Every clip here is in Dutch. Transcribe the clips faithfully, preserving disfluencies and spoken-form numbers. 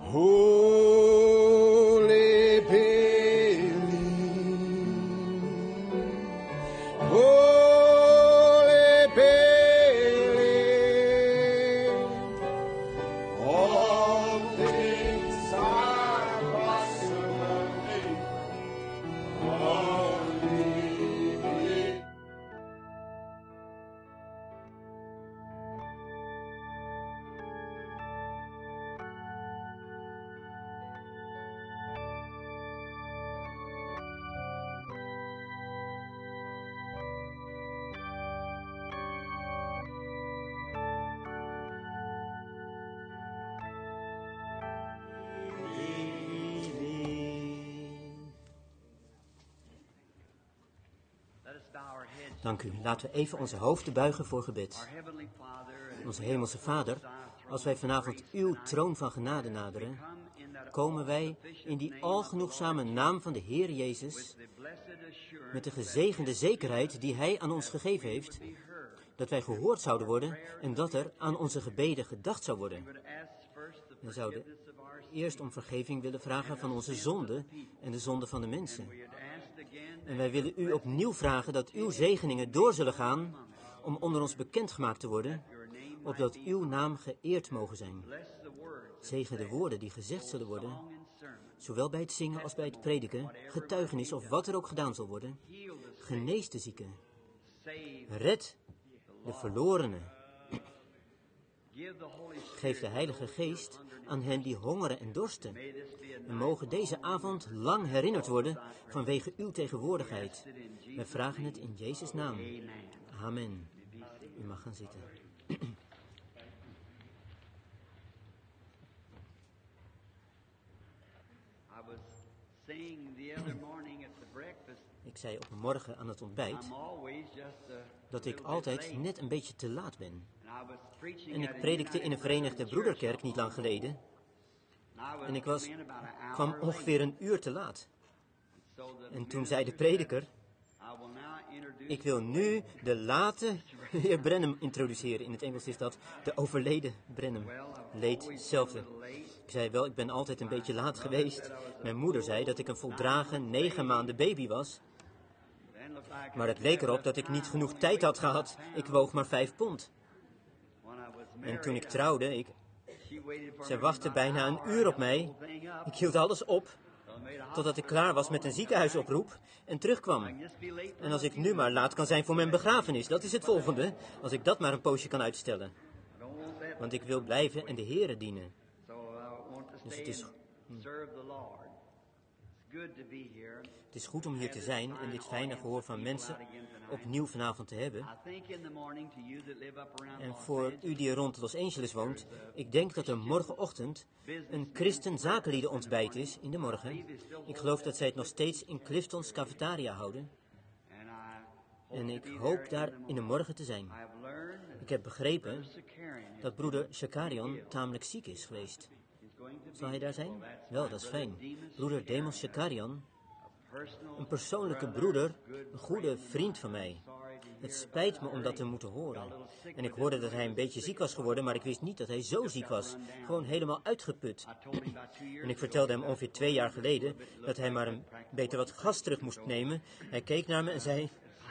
Holy believe, holy believe, all things are possible, only believe. Dank u. Laten we even onze hoofden buigen voor gebed. Onze hemelse Vader, als wij vanavond uw troon van genade naderen, komen wij in die algenoegzame naam van de Heer Jezus, met de gezegende zekerheid die Hij aan ons gegeven heeft, dat wij gehoord zouden worden en dat er aan onze gebeden gedacht zou worden. We zouden eerst om vergeving willen vragen van onze zonden en de zonden van de mensen. En wij willen u opnieuw vragen dat uw zegeningen door zullen gaan om onder ons bekendgemaakt te worden, opdat uw naam geëerd mogen zijn. Zegen de woorden die gezegd zullen worden, zowel bij het zingen als bij het prediken, getuigenis of wat er ook gedaan zal worden. Genees de zieken. Red de verlorenen. Geef de Heilige Geest aan hen die hongeren en dorsten. En mogen deze avond lang herinnerd worden vanwege uw tegenwoordigheid. Wij vragen het in Jezus' naam. Amen. U mag gaan zitten. Ik zei op een morgen aan het ontbijt dat ik altijd net een beetje te laat ben. En ik predikte in een Verenigde Broederkerk niet lang geleden. En ik was, kwam ongeveer een uur te laat. En toen zei de prediker, ik wil nu de late heer Branham introduceren. In het Engels is dat de overleden Branham. Leed hetzelfde. Ik zei wel, ik ben altijd een beetje laat geweest. Mijn moeder zei dat ik een voldragen negen maanden baby was. Maar het leek erop dat ik niet genoeg tijd had gehad. Ik woog maar vijf pond. En toen ik trouwde, ik... Zij wachtte bijna een uur op mij. Ik hield alles op, totdat ik klaar was met een ziekenhuisoproep en terugkwam. En als ik nu maar laat kan zijn voor mijn begrafenis, dat is het volgende. Als ik dat maar een poosje kan uitstellen. Want ik wil blijven en de Heere dienen. Dus het is... Hm. Het is goed om hier te zijn en dit fijne gehoor van mensen opnieuw vanavond te hebben. En voor u die rond Los Angeles woont, ik denk dat er morgenochtend een christen zakenliedenontbijt is in de morgen. Ik geloof dat zij het nog steeds in Clifton's cafetaria houden. En ik hoop daar in de morgen te zijn. Ik heb begrepen dat broeder Shakarian tamelijk ziek is geweest. Zal hij daar zijn? Wel, dat is fijn. Broeder Demos Shakarian, een persoonlijke broeder, een goede vriend van mij. Het spijt me om dat te moeten horen. En ik hoorde dat hij een beetje ziek was geworden, maar ik wist niet dat hij zo ziek was. Gewoon helemaal uitgeput. En ik vertelde hem ongeveer twee jaar geleden dat hij maar een beter wat gas terug moest nemen. Hij keek naar me en zei,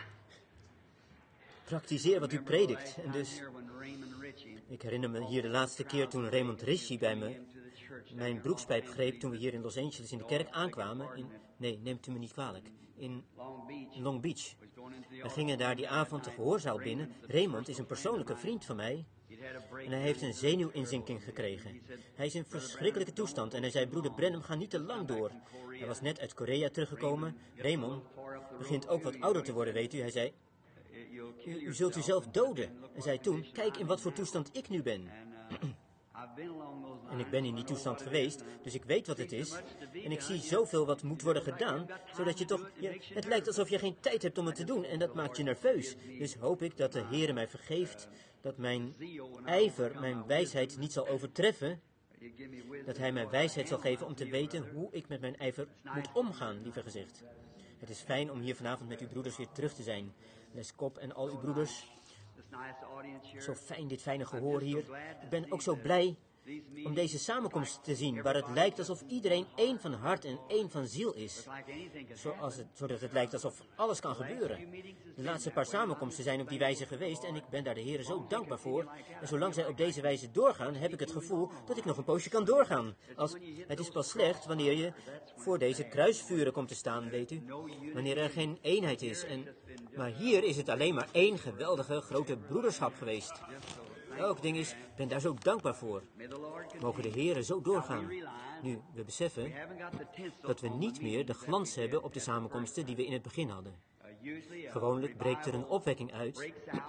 praktiseer wat u predikt. En dus, ik herinner me hier de laatste keer toen Raymond Rishi bij me mijn broekspijp greep toen we hier in Los Angeles in de kerk aankwamen. In, nee, neemt u me niet kwalijk. In Long Beach. We gingen daar die avond de gehoorzaal binnen. Raymond is een persoonlijke vriend van mij. En hij heeft een zenuwinzinking gekregen. Hij is in verschrikkelijke toestand. En hij zei, broeder Branham, ga niet te lang door. Hij was net uit Korea teruggekomen. Raymond begint ook wat ouder te worden, weet u. Hij zei, u, u zult uzelf doden. En zei toen, kijk in wat voor toestand ik nu ben. En ik ben in die toestand geweest, dus ik weet wat het is. En ik zie zoveel wat moet worden gedaan, zodat je toch... Je, het lijkt alsof je geen tijd hebt om het te doen en dat maakt je nerveus. Dus hoop ik dat de Heere mij vergeeft, dat mijn ijver, mijn wijsheid niet zal overtreffen. Dat Hij mij wijsheid zal geven om te weten hoe ik met mijn ijver moet omgaan, liever gezegd. Het is fijn om hier vanavond met uw broeders weer terug te zijn. Les Kop en al uw broeders. Zo fijn, dit fijne gehoor hier. Ik ben ook zo blij om deze samenkomst te zien, waar het lijkt alsof iedereen één van hart en één van ziel is. Zoals het, zodat het lijkt alsof alles kan gebeuren. De laatste paar samenkomsten zijn op die wijze geweest en ik ben daar de Heer zo dankbaar voor. En zolang zij op deze wijze doorgaan, heb ik het gevoel dat ik nog een poosje kan doorgaan. Als, het is pas slecht wanneer je voor deze kruisvuren komt te staan, weet u. Wanneer er geen eenheid is. En, maar hier is het alleen maar één geweldige grote broederschap geweest. Elk ding is, ik ben daar zo dankbaar voor. Mogen de Heeren zo doorgaan. Nu, we beseffen dat we niet meer de glans hebben op de samenkomsten die we in het begin hadden. Gewoonlijk breekt er een opwekking uit.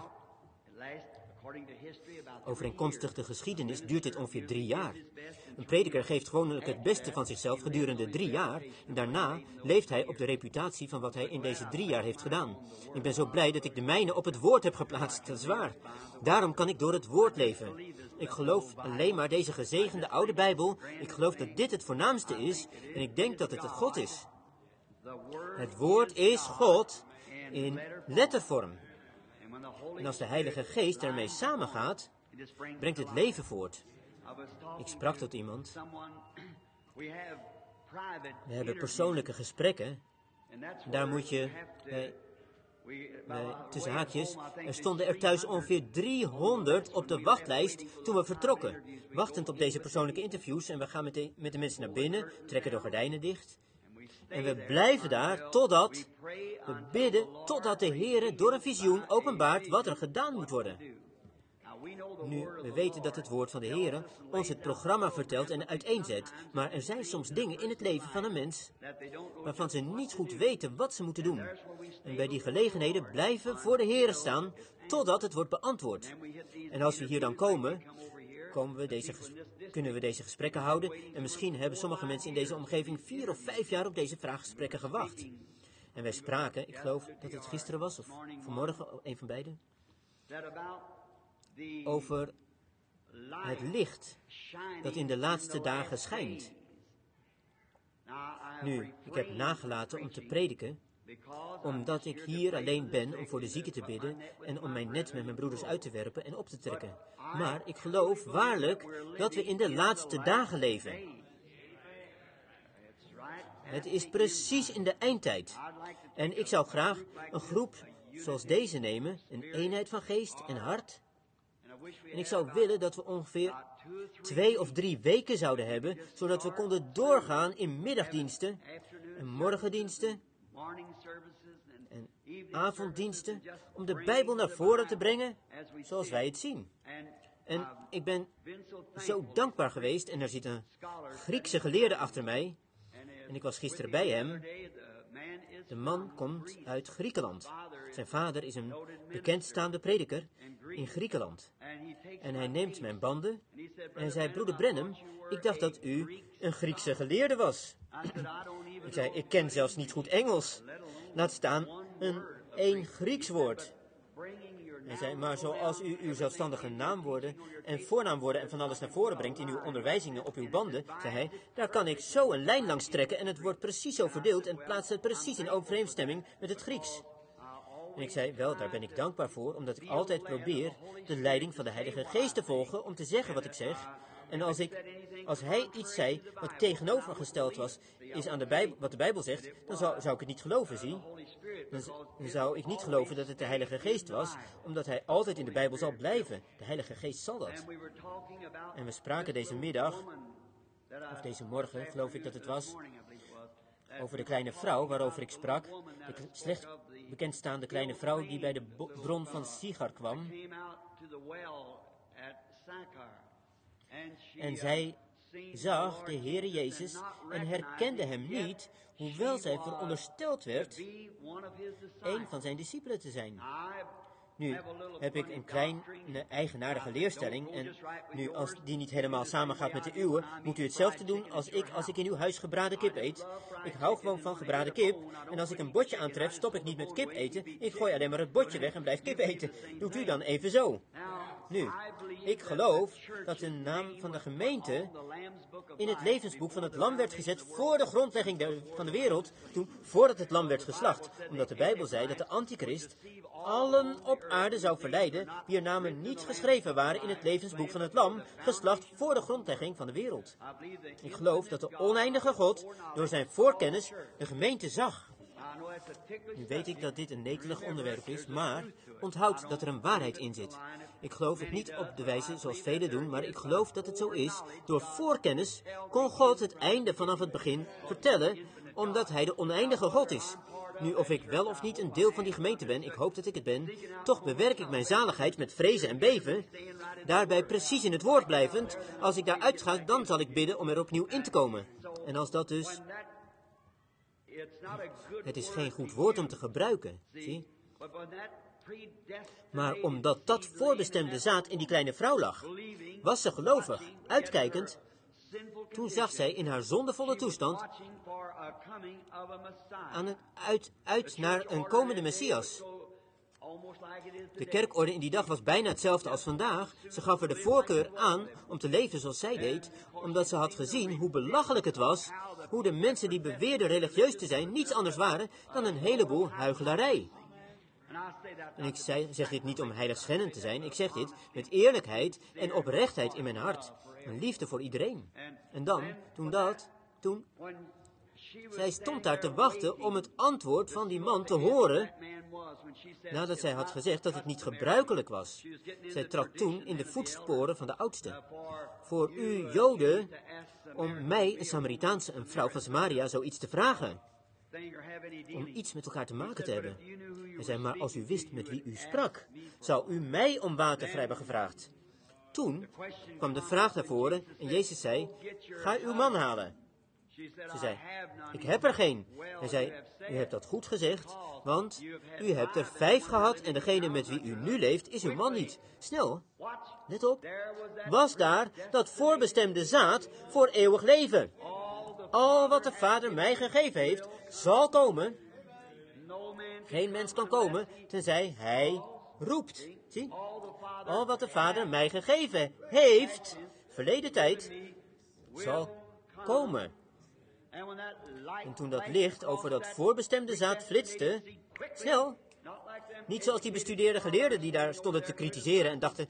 Overeenkomstig de geschiedenis duurt dit ongeveer drie jaar. Een prediker geeft gewoonlijk het beste van zichzelf gedurende drie jaar. En daarna leeft hij op de reputatie van wat hij in deze drie jaar heeft gedaan. Ik ben zo blij dat ik de mijne op het woord heb geplaatst. Dat is waar. Daarom kan ik door het woord leven. Ik geloof alleen maar deze gezegende oude Bijbel. Ik geloof dat dit het voornaamste is. En ik denk dat het het God is. Het woord is God in lettervorm. En als de Heilige Geest ermee samengaat, brengt het leven voort. Ik sprak tot iemand. We hebben persoonlijke gesprekken. Daar moet je, bij, bij, tussen haakjes, er stonden er thuis ongeveer driehonderd op de wachtlijst toen we vertrokken. Wachtend op deze persoonlijke interviews en we gaan met de, met de mensen naar binnen, trekken de gordijnen dicht. En we blijven daar totdat, we bidden totdat de Heere door een visioen openbaart wat er gedaan moet worden. Nu, we weten dat het woord van de Heere ons het programma vertelt en uiteenzet, maar er zijn soms dingen in het leven van een mens waarvan ze niet goed weten wat ze moeten doen. En bij die gelegenheden blijven voor de Heere staan totdat het wordt beantwoord. En als we hier dan komen, komen we deze ges- kunnen we deze gesprekken houden en misschien hebben sommige mensen in deze omgeving vier of vijf jaar op deze vraaggesprekken gewacht. En wij spraken, ik geloof dat het gisteren was of vanmorgen, een van beiden, over het licht dat in de laatste dagen schijnt. Nu, ik heb nagelaten om te prediken, omdat ik hier alleen ben om voor de zieken te bidden en om mijn net met mijn broeders uit te werpen en op te trekken. Maar ik geloof waarlijk dat we in de laatste dagen leven. Het is precies in de eindtijd. En ik zou graag een groep zoals deze nemen, een eenheid van geest en hart. En ik zou willen dat we ongeveer twee of drie weken zouden hebben, zodat we konden doorgaan in middagdiensten en morgendiensten en avonddiensten, om de Bijbel naar voren te brengen zoals wij het zien. En ik ben zo dankbaar geweest, en er zit een Griekse geleerde achter mij, en ik was gisteren bij hem. De man komt uit Griekenland. Zijn vader is een bekendstaande prediker in Griekenland. En hij neemt mijn banden en zei, broeder Branham, ik dacht dat u een Griekse geleerde was. Ik zei, ik ken zelfs niet goed Engels. Laat staan een één Grieks woord. Hij zei, maar zoals u uw zelfstandige naamwoorden en voornaamwoorden en van alles naar voren brengt in uw onderwijzingen op uw banden, zei hij, daar kan ik zo een lijn langs trekken en het wordt precies zo verdeeld en plaatst het precies in overeenstemming met het Grieks. En ik zei, wel, daar ben ik dankbaar voor, omdat ik altijd probeer de leiding van de Heilige Geest te volgen om te zeggen wat ik zeg. En als, ik, als hij iets zei wat tegenovergesteld was, is aan de Bijbel, wat de Bijbel zegt, dan zou, zou ik het niet geloven, zie. Dan, dan zou ik niet geloven dat het de Heilige Geest was, omdat hij altijd in de Bijbel zal blijven. De Heilige Geest zal dat. En we spraken deze middag, of deze morgen, geloof ik dat het was, over de kleine vrouw waarover ik sprak. De slecht bekendstaande kleine vrouw die bij de bron van Sigar kwam. En zij zag de Heere Jezus en herkende hem niet, hoewel zij verondersteld werd een van zijn discipelen te zijn. Nu heb ik een kleine eigenaardige leerstelling en nu als die niet helemaal samengaat met de uwe, moet u hetzelfde doen als ik als ik in uw huis gebraden kip eet. Ik hou gewoon van gebraden kip en als ik een bordje aantref, stop ik niet met kip eten. Ik gooi alleen maar het bordje weg en blijf kip eten. Doet u dan even zo. Nu, ik geloof dat de naam van de gemeente in het levensboek van het lam werd gezet voor de grondlegging de, van de wereld, toen, voordat het lam werd geslacht. Omdat de Bijbel zei dat de antichrist allen op aarde zou verleiden, wier namen niet geschreven waren in het levensboek van het lam, geslacht voor de grondlegging van de wereld. Ik geloof dat de oneindige God door zijn voorkennis de gemeente zag. Nu weet ik dat dit een netelig onderwerp is, maar onthoud dat er een waarheid in zit. Ik geloof het niet op de wijze zoals velen doen, maar ik geloof dat het zo is. Door voorkennis kon God het einde vanaf het begin vertellen, omdat hij de oneindige God is. Nu, of ik wel of niet een deel van die gemeente ben, ik hoop dat ik het ben, toch bewerk ik mijn zaligheid met vrezen en beven, daarbij precies in het woord blijvend. Als ik daar uitga, dan zal ik bidden om er opnieuw in te komen. En als dat dus... Het is geen goed woord om te gebruiken, zie? Maar omdat dat voorbestemde zaad in die kleine vrouw lag, was ze gelovig, uitkijkend. Toen zag zij in haar zondevolle toestand aan het uit, uit naar een komende Messias. De kerkorde in die dag was bijna hetzelfde als vandaag. Ze gaf er de voorkeur aan om te leven zoals zij deed, omdat ze had gezien hoe belachelijk het was, hoe de mensen die beweerden religieus te zijn niets anders waren dan een heleboel huichelarij. En ik zei, zeg dit niet om heiligschennend te zijn, ik zeg dit met eerlijkheid en oprechtheid in mijn hart. Een liefde voor iedereen. En dan, toen dat, toen... Zij stond daar te wachten om het antwoord van die man te horen, nadat zij had gezegd dat het niet gebruikelijk was. Zij trad toen in de voetsporen van de oudste. Voor u Joden, om mij, een Samaritaanse, een vrouw van Samaria, zoiets te vragen. Om iets met elkaar te maken te hebben. Hij zei, maar als u wist met wie u sprak, zou u mij om water vrij hebben gevraagd. Toen kwam de vraag naar voren en Jezus zei, ga uw man halen. Ze zei, ik heb er geen. Hij zei, u hebt dat goed gezegd, want u hebt er vijf gehad en degene met wie u nu leeft is uw man niet. Snel, let op, was daar dat voorbestemde zaad voor eeuwig leven. Al wat de Vader mij gegeven heeft, zal komen. Geen mens kan komen, tenzij hij roept. Zie? Al wat de Vader mij gegeven heeft, verleden tijd, zal komen. En toen dat licht over dat voorbestemde zaad flitste, snel, niet zoals die bestudeerde geleerden die daar stonden te kritiseren en dachten,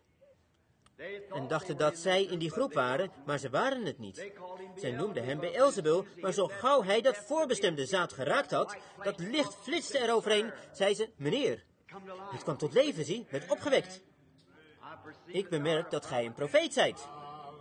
en dachten dat zij in die groep waren, maar ze waren het niet. Zij noemden hem Beelzebul, maar zo gauw hij dat voorbestemde zaad geraakt had, dat licht flitste eroverheen, zei ze, meneer, het kwam tot leven, zie, werd opgewekt. Ik bemerk dat gij een profeet zijt.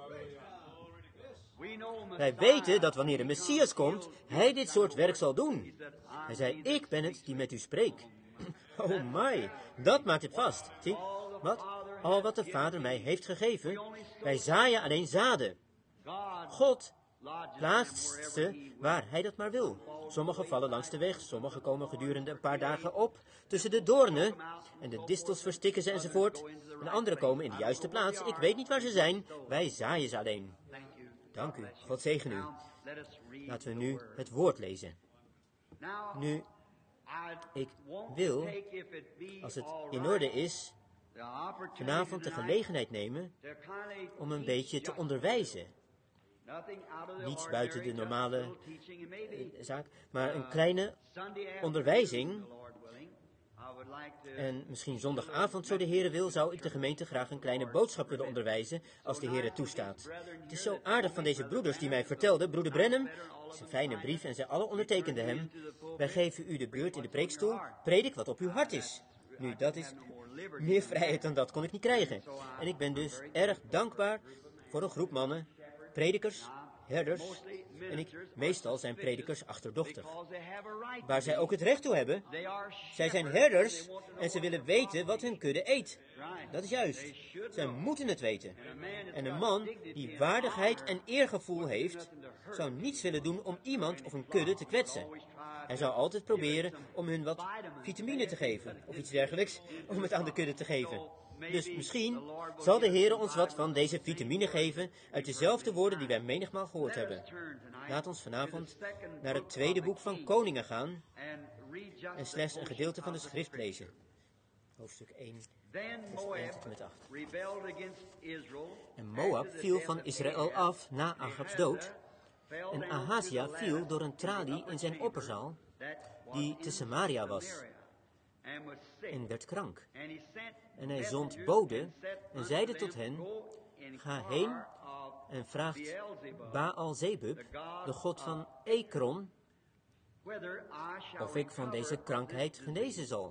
Wij weten dat wanneer de Messias komt, hij dit soort werk zal doen. Hij zei, ik ben het die met u spreekt. Oh my, dat maakt het vast. Zie, wat? Al wat de Vader mij heeft gegeven, wij zaaien alleen zaden. God plaatst ze waar hij dat maar wil. Sommige vallen langs de weg, sommige komen gedurende een paar dagen op tussen de doornen en de distels verstikken ze enzovoort. En andere komen in de juiste plaats. Ik weet niet waar ze zijn, wij zaaien ze alleen. Dank u, God zegen u. Laten we nu het woord lezen. Nu, ik wil, als het in orde is, vanavond de gelegenheid nemen om een beetje te onderwijzen. Niets buiten de normale uh, zaak, maar een kleine onderwijzing. En misschien zondagavond, zo de Heere wil, zou ik de gemeente graag een kleine boodschap willen onderwijzen, als de Heere toestaat. Het is zo aardig van deze broeders die mij vertelden, broeder Brenham, het is een fijne brief en zij alle ondertekenden hem. Wij geven u de beurt in de preekstoel, predik wat op uw hart is. Nu, dat is meer vrijheid dan dat kon ik niet krijgen. En ik ben dus erg dankbaar voor een groep mannen, predikers, herders, en ik, meestal zijn predikers achterdochtig. Waar zij ook het recht toe hebben. Zij zijn herders en ze willen weten wat hun kudde eet. Dat is juist. Zij moeten het weten. En een man die waardigheid en eergevoel heeft, zou niets willen doen om iemand of een kudde te kwetsen. Hij zou altijd proberen om hun wat vitamine te geven, of iets dergelijks, om het aan de kudde te geven. Dus misschien zal de Heer ons wat van deze vitamine geven uit dezelfde woorden die wij menigmaal gehoord hebben. Laat ons vanavond naar het tweede boek van Koningen gaan en slechts een gedeelte van de schrift lezen. Hoofdstuk één, vers één tot en met acht. En Moab viel van Israël af na Achabs dood. En Ahazia viel door een tralie in zijn opperzaal, die te Samaria was, en werd krank. En hij zond bode en zeide tot hen, ga heen en vraagt Baal-Zebub, de god van Ekron, of ik van deze krankheid genezen zal.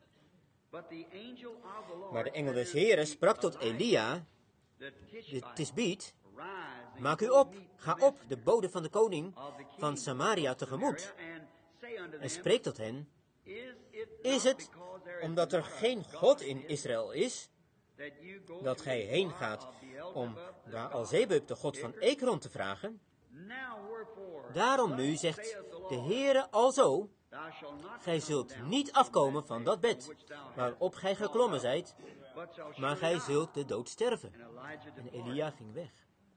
Maar de engel des Heeren sprak tot Elia, de Tisbiet, maak u op, ga op, de bode van de koning van Samaria tegemoet. En spreek tot hen, is het, omdat er geen God in Israël is, dat gij heen gaat om Baal-Zebub, de god van Ekron, te vragen? Daarom nu zegt de Heere alzo, gij zult niet afkomen van dat bed, waarop gij geklommen zijt, maar gij zult de dood sterven. En Elia ging weg.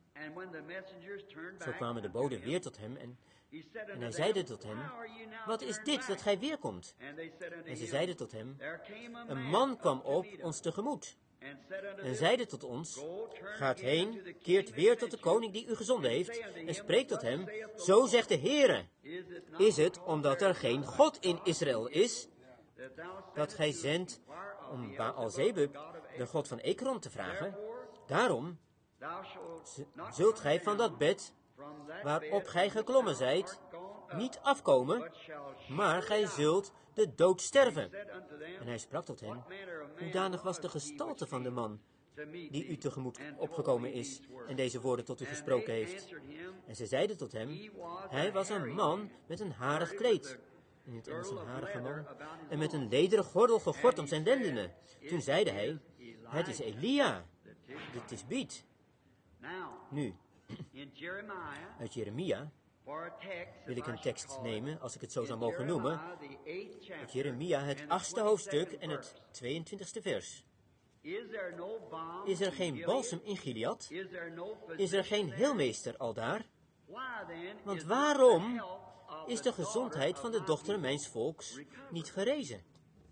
Zo kwamen de boden weer tot hem en, en hij zeide tot hen, wat is dit dat gij weerkomt? En ze zeiden tot hem, een man kwam op ons tegemoet en zeide tot ons, gaat heen, keert weer tot de koning die u gezonden heeft en spreekt tot hem, zo zegt de Heere, is het omdat er geen God in Israël is, dat gij zendt om Baal-Zebub, de god van Ekron, te vragen? Daarom zult gij van dat bed, waarop gij geklommen zijt, niet afkomen, maar gij zult de dood sterven. En hij sprak tot hen, hoedanig was de gestalte van de man, die u tegemoet opgekomen is, en deze woorden tot u gesproken heeft. En ze zeiden tot hem, hij was een man met een harig kleed, in het Engels een harige man, en met een lederen gordel gegord om zijn lendenen. Toen zeide hij, het is Elia, de Tisbiet. Nu, uit Jeremia wil ik een tekst nemen, als ik het zo zou mogen noemen, uit Jeremia, het achtste hoofdstuk en het tweeëntwintigste vers. Is er geen balsem in Gilead? Is er geen heelmeester aldaar? Want waarom is de gezondheid van de dochter mijns volks niet gerezen?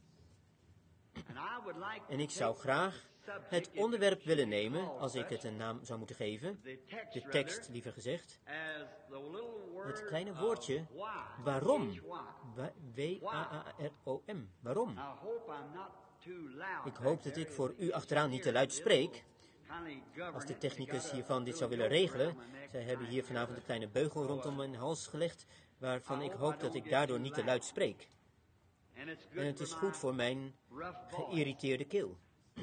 En ik zou graag het onderwerp willen nemen, als ik het een naam zou moeten geven, de tekst liever gezegd, het kleine woordje waarom, W A A R O M, waarom. Ik hoop dat ik voor u achteraan niet te luid spreek. Als de technicus hiervan dit zou willen regelen, zij hebben hier vanavond een kleine beugel rondom mijn hals gelegd, waarvan ik hoop dat ik daardoor niet te luid spreek. En het is goed voor mijn geïrriteerde keel.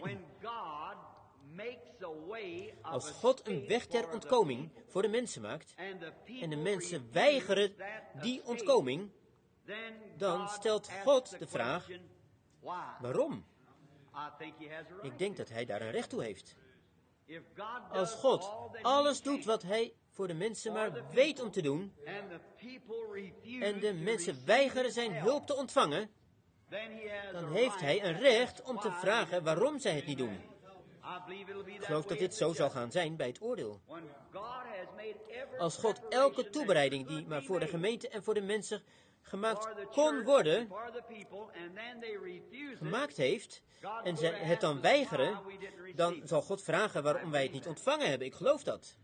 Als God een weg ter ontkoming voor de mensen maakt, en de mensen weigeren die ontkoming, dan stelt God de vraag, waarom? Ik denk dat hij daar een recht toe heeft. Als God alles doet wat hij voor de mensen maar weet om te doen, en de mensen weigeren zijn hulp te ontvangen, dan heeft hij een recht om te vragen waarom zij het niet doen. Ik geloof dat dit zo zal gaan zijn bij het oordeel. Als God elke toebereiding die maar voor de gemeente en voor de mensen gemaakt kon worden, gemaakt heeft, en ze het dan weigeren, dan zal God vragen waarom wij het niet ontvangen hebben. Ik geloof dat.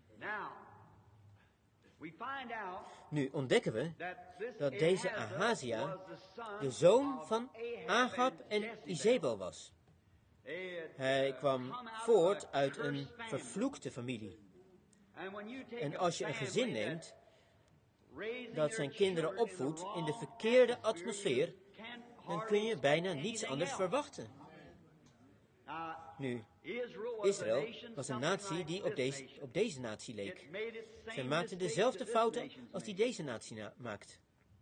Nu ontdekken we dat deze Ahazia de zoon van Agab en Izebel was. Hij kwam voort uit een vervloekte familie. En als je een gezin neemt dat zijn kinderen opvoedt in de verkeerde atmosfeer, dan kun je bijna niets anders verwachten. Nu, Israël was een natie die op deze, op deze natie leek. Zij maakten dezelfde fouten als die deze natie na- maakt.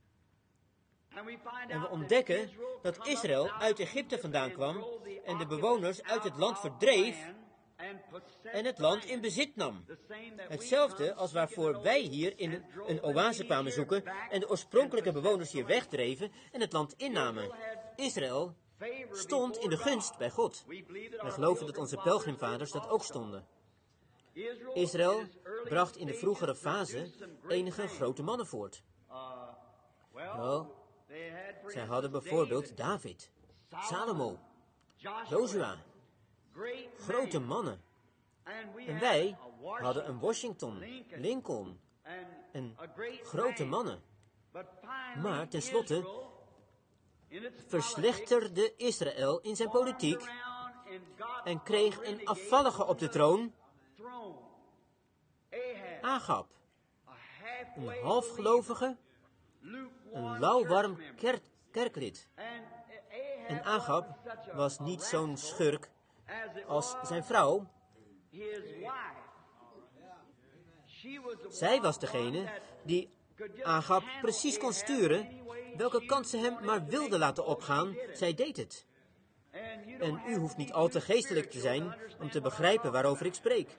En we ontdekken dat Israël uit Egypte vandaan kwam en de bewoners uit het land verdreef en het land in bezit nam. Hetzelfde als waarvoor wij hier in een oase kwamen zoeken en de oorspronkelijke bewoners hier wegdreven en het land innamen. Israël stond in de gunst bij God. We geloven dat onze pelgrimvaders dat ook stonden. Israël bracht in de vroegere fase enige grote mannen voort. Wel, zij hadden bijvoorbeeld David, Salomo, Jozua Grote mannen. En wij hadden een Washington, Lincoln en grote mannen. Maar tenslotte verslechterde Israël in zijn politiek en kreeg een afvallige op de troon, Agab. Een halfgelovige, een lauwwarm kerk, kerklid. En Agab was niet zo'n schurk als zijn vrouw. Zij was degene die Agab precies kon sturen welke kant ze hem maar wilde laten opgaan. Zij deed het. En u hoeft niet al te geestelijk te zijn om te begrijpen waarover ik spreek.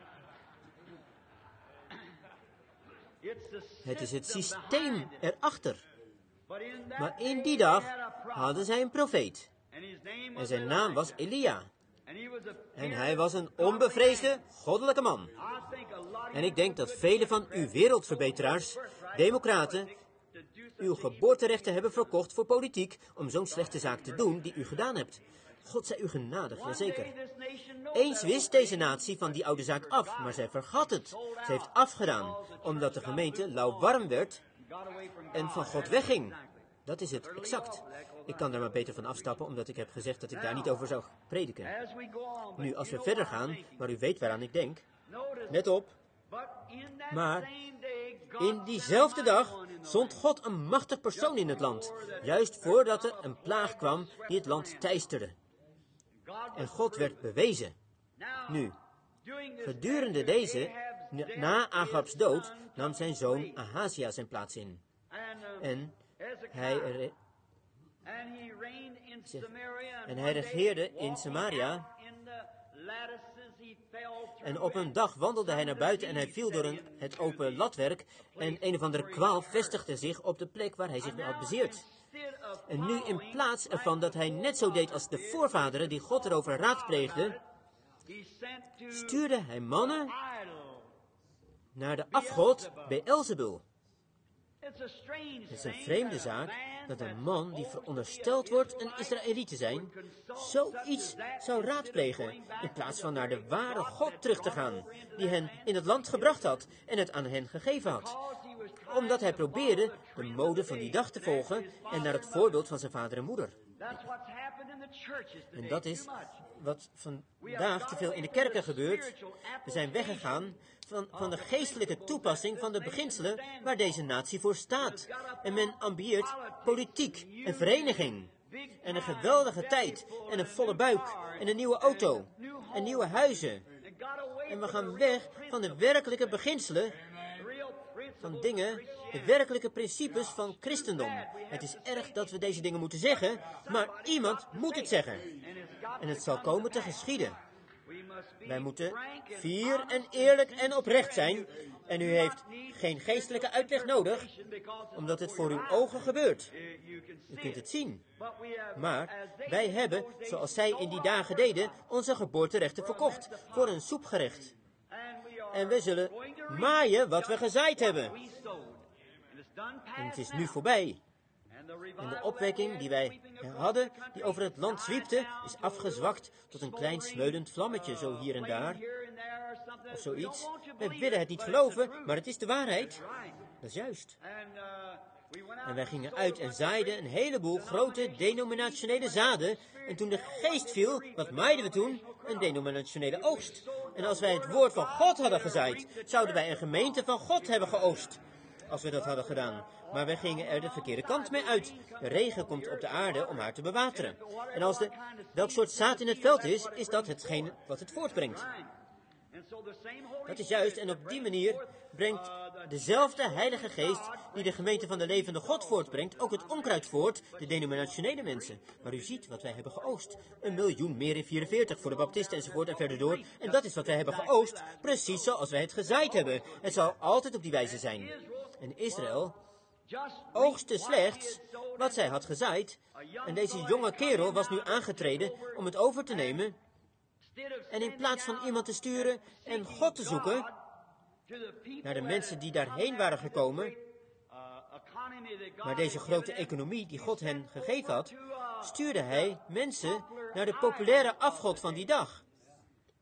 Het is het systeem erachter. Maar in die dag hadden zij een profeet. En zijn naam was Elia. En hij was een onbevreesde, goddelijke man. En ik denk dat velen van uw wereldverbeteraars, democraten, uw geboorterechten hebben verkocht voor politiek om zo'n slechte zaak te doen die u gedaan hebt. God zij u genadig, jazeker. Eens wist deze natie van die oude zaak af, maar zij vergat het. Ze heeft afgedaan, omdat de gemeente lauwwarm werd en van God wegging. Dat is het, exact. Ik kan daar maar beter van afstappen, omdat ik heb gezegd dat ik daar niet over zou prediken. Nu, als we verder gaan, maar u weet waaraan ik denk, let op. Maar in diezelfde dag zond God een machtig persoon in het land, juist voordat er een plaag kwam die het land teisterde. En God werd bewezen. Nu, gedurende deze, na Agabs dood, nam zijn zoon Ahazia zijn plaats in. En hij, re- en hij regeerde in Samaria. En op een dag wandelde hij naar buiten en hij viel door een, het open latwerk. En een of andere kwaal vestigde zich op de plek waar hij zich nu had bezeerd. En nu in plaats ervan dat hij net zo deed als de voorvaderen die God erover raadpleegde, stuurde hij mannen naar de afgod Beelzebul. Het is een vreemde zaak dat een man die verondersteld wordt een Israëliet te zijn, zoiets zou raadplegen, in plaats van naar de ware God terug te gaan, die hen in het land gebracht had en het aan hen gegeven had. Omdat hij probeerde de mode van die dag te volgen en naar het voorbeeld van zijn vader en moeder. En dat is wat vandaag te veel in de kerken gebeurt. We zijn weggegaan van, van de geestelijke toepassing van de beginselen waar deze natie voor staat. En men ambieert politiek en vereniging. En een geweldige tijd. En een volle buik. En een nieuwe auto. En nieuwe huizen. En we gaan weg van de werkelijke beginselen van dingen, de werkelijke principes van christendom. Het is erg dat we deze dingen moeten zeggen, maar iemand moet het zeggen. En het zal komen te geschieden. Wij moeten fier en eerlijk en oprecht zijn. En u heeft geen geestelijke uitleg nodig, omdat het voor uw ogen gebeurt. U kunt het zien. Maar wij hebben, zoals zij in die dagen deden, onze geboorterechten verkocht voor een soepgerecht. En we zullen maaien wat we gezaaid hebben. En het is nu voorbij. En de opwekking die wij hadden, die over het land zwiepte, is afgezwakt tot een klein smeulend vlammetje, zo hier en daar. Of zoiets. We willen het niet geloven, maar het is de waarheid. Dat is juist. En wij gingen uit en zaaiden een heleboel grote denominationele zaden. En toen de geest viel, wat maaiden we toen? Een denominationele oogst. En als wij het woord van God hadden gezaaid, zouden wij een gemeente van God hebben geoogst. Als we dat hadden gedaan. Maar wij gingen er de verkeerde kant mee uit. De regen komt op de aarde om haar te bewateren. En als de, welk soort zaad in het veld is, is dat hetgeen wat het voortbrengt. Dat is juist, en op die manier brengt dezelfde Heilige Geest die de gemeente van de levende God voortbrengt, ook het onkruid voort, de denominationele mensen. Maar u ziet wat wij hebben geoogst. Een miljoen meer in vierenveertig voor de baptisten enzovoort en verder door. En dat is wat wij hebben geoogst, precies zoals wij het gezaaid hebben. Het zal altijd op die wijze zijn. En Israël oogste slechts wat zij had gezaaid. En deze jonge kerel was nu aangetreden om het over te nemen. En in plaats van iemand te sturen en God te zoeken naar de mensen die daarheen waren gekomen, naar deze grote economie die God hen gegeven had, stuurde hij mensen naar de populaire afgod van die dag.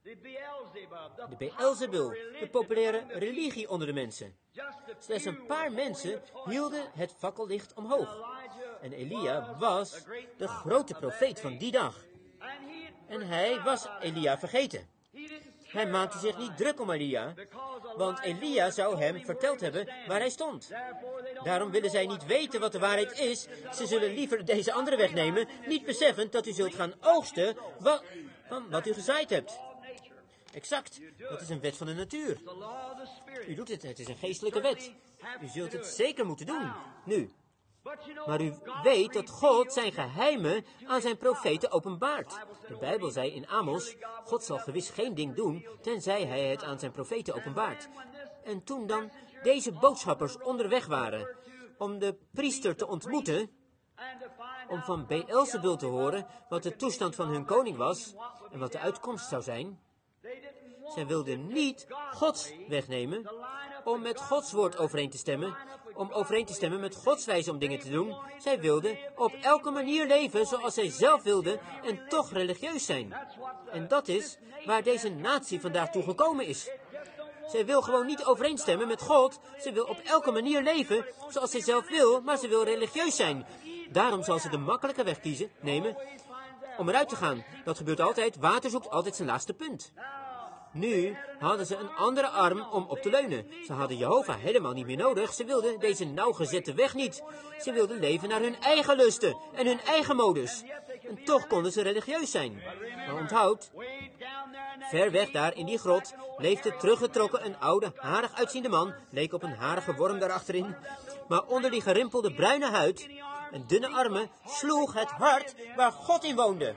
De Beelzebul, de populaire religie onder de mensen. Slechts een paar mensen hielden het fakkellicht omhoog. En Elia was de grote profeet van die dag. En hij was Elia vergeten. Hij maakte zich niet druk om Elia, want Elia zou hem verteld hebben waar hij stond. Daarom willen zij niet weten wat de waarheid is. Ze zullen liever deze andere weg nemen, niet beseffend dat u zult gaan oogsten wa- van wat u gezaaid hebt. Exact, dat is een wet van de natuur. U doet het, het is een geestelijke wet. U zult het zeker moeten doen, nu. Maar u weet dat God zijn geheimen aan zijn profeten openbaart. De Bijbel zei in Amos, God zal gewis geen ding doen, tenzij hij het aan zijn profeten openbaart. En toen dan deze boodschappers onderweg waren om de priester te ontmoeten, om van Beelzebul te horen wat de toestand van hun koning was en wat de uitkomst zou zijn. Zij wilden niet Gods wegnemen om met Gods woord overeen te stemmen, om overeen te stemmen met Gods wijze om dingen te doen. Zij wilden op elke manier leven zoals zij zelf wilden en toch religieus zijn. En dat is waar deze natie vandaag toe gekomen is. Zij wil gewoon niet overeenstemmen met God. Ze wil op elke manier leven zoals zij zelf wil, maar ze wil religieus zijn. Daarom zal ze de makkelijke weg kiezen, nemen, om eruit te gaan. Dat gebeurt altijd. Water zoekt altijd zijn laatste punt. Nu hadden ze een andere arm om op te leunen. Ze hadden Jehovah helemaal niet meer nodig. Ze wilden deze nauwgezette weg niet. Ze wilden leven naar hun eigen lusten en hun eigen modus. En toch konden ze religieus zijn. Maar onthoud, ver weg daar in die grot leefde teruggetrokken een oude, harig uitziende man. Leek op een harige worm daarachterin. Maar onder die gerimpelde bruine huid en dunne armen sloeg het hart waar God in woonde.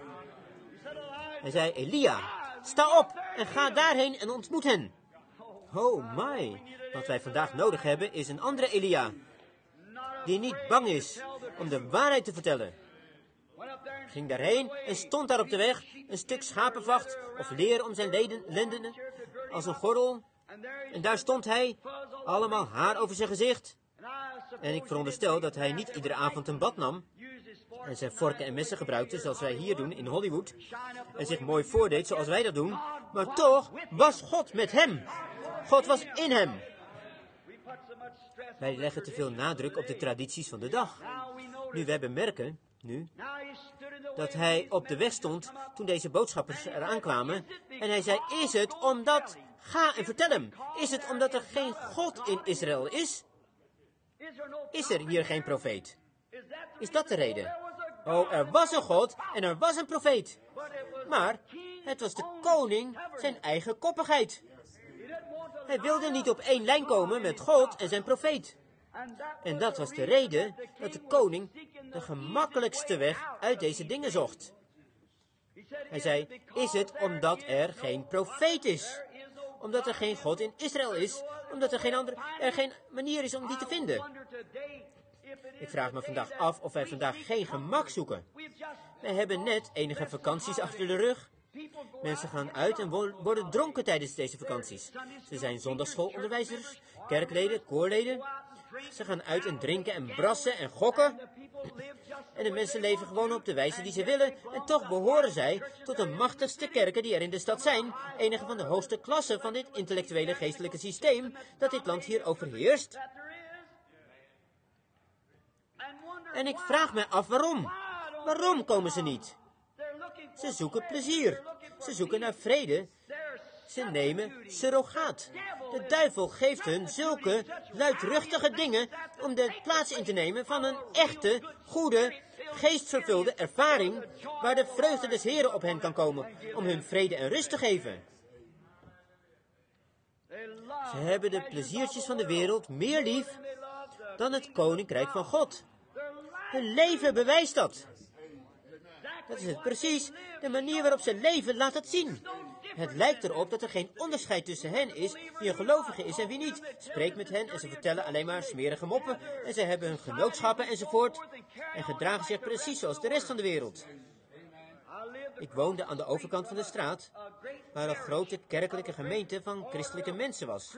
Hij zei, Elia, sta op en ga daarheen en ontmoet hen. Oh my, wat wij vandaag nodig hebben is een andere Elia, die niet bang is om de waarheid te vertellen. Ging daarheen en stond daar op de weg een stuk schapenvacht of leer om zijn leden, lendenen als een gordel. En daar stond hij, allemaal haar over zijn gezicht. En ik veronderstel dat hij niet iedere avond een bad nam en zijn vorken en messen gebruikte zoals wij hier doen in Hollywood en zich mooi voordeed zoals wij dat doen, maar toch was God met hem. God was in hem. Wij leggen te veel nadruk op de tradities van de dag. Nu wij bemerken, nu, dat hij op de weg stond toen deze boodschappers eraan kwamen en hij zei, is het omdat, ga en vertel hem, is het omdat er geen God in Israël is? Is er hier geen profeet? Is dat de reden? Oh, er was een God en er was een profeet. Maar het was de koning zijn eigen koppigheid. Hij wilde niet op één lijn komen met God en zijn profeet. En dat was de reden dat de koning de gemakkelijkste weg uit deze dingen zocht. Hij zei, is het omdat er geen profeet is? Omdat er geen God in Israël is? Omdat er geen, andere, er geen manier is om die te vinden? Ik vraag me vandaag af of wij vandaag geen gemak zoeken. Wij hebben net enige vakanties achter de rug. Mensen gaan uit en worden dronken tijdens deze vakanties. Ze zijn zondagschoolonderwijzers, kerkleden, koorleden. Ze gaan uit en drinken en brassen en gokken. En de mensen leven gewoon op de wijze die ze willen. En toch behoren zij tot de machtigste kerken die er in de stad zijn. Enige van de hoogste klassen van dit intellectuele geestelijke systeem dat dit land hier overheerst. En ik vraag me af waarom. Waarom komen ze niet? Ze zoeken plezier. Ze zoeken naar vrede. Ze nemen surrogaat. De duivel geeft hun zulke luidruchtige dingen om de plaats in te nemen van een echte, goede, geestvervulde ervaring waar de vreugde des Heren op hen kan komen om hun vrede en rust te geven. Ze hebben de pleziertjes van de wereld meer lief dan het koninkrijk van God. Hun leven bewijst dat. Dat is het precies. De manier waarop ze leven laat het zien. Het lijkt erop dat er geen onderscheid tussen hen is wie een gelovige is en wie niet. Spreek met hen en ze vertellen alleen maar smerige moppen en ze hebben hun genootschappen enzovoort en gedragen zich precies zoals de rest van de wereld. Ik woonde aan de overkant van de straat, waar een grote kerkelijke gemeente van christelijke mensen was,